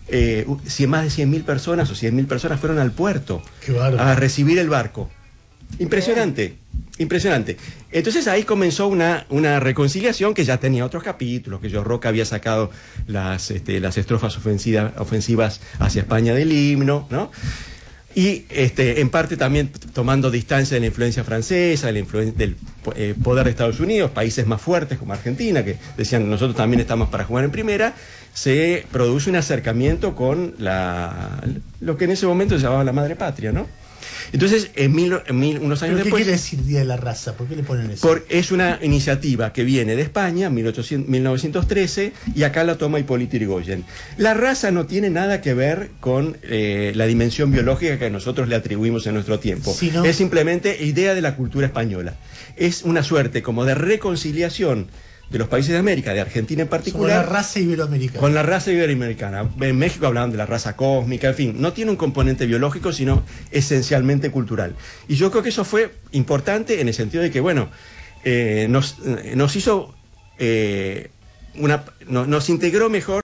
más de 100.000 personas o 100.000 personas fueron al puerto a recibir el barco. Impresionante, impresionante. Entonces ahí comenzó una reconciliación que ya tenía otros capítulos, que Roca había sacado las estrofas ofensivas hacia España del himno, ¿no? Y en parte también tomando distancia de la influencia francesa, del poder de Estados Unidos, países más fuertes como Argentina, que decían nosotros también estamos para jugar en primera, se produce un acercamiento con lo que en ese momento se llamaba la madre patria, ¿no? Entonces, unos años después... ¿Qué quiere decir Día de la Raza? ¿Por qué le ponen eso? Es una iniciativa que viene de España, 1913, y acá la toma Hipólito Yrigoyen. La raza no tiene nada que ver con la dimensión biológica que nosotros le atribuimos en nuestro tiempo. ¿No? Es simplemente idea de la cultura española. Es una suerte como de reconciliación de los países de América, de Argentina en particular. Con la raza iberoamericana. Con la raza iberoamericana. En México hablaban de la raza cósmica, en fin, no tiene un componente biológico, sino esencialmente cultural. Y yo creo que eso fue importante en el sentido de que, bueno, nos hizo, nos integró mejor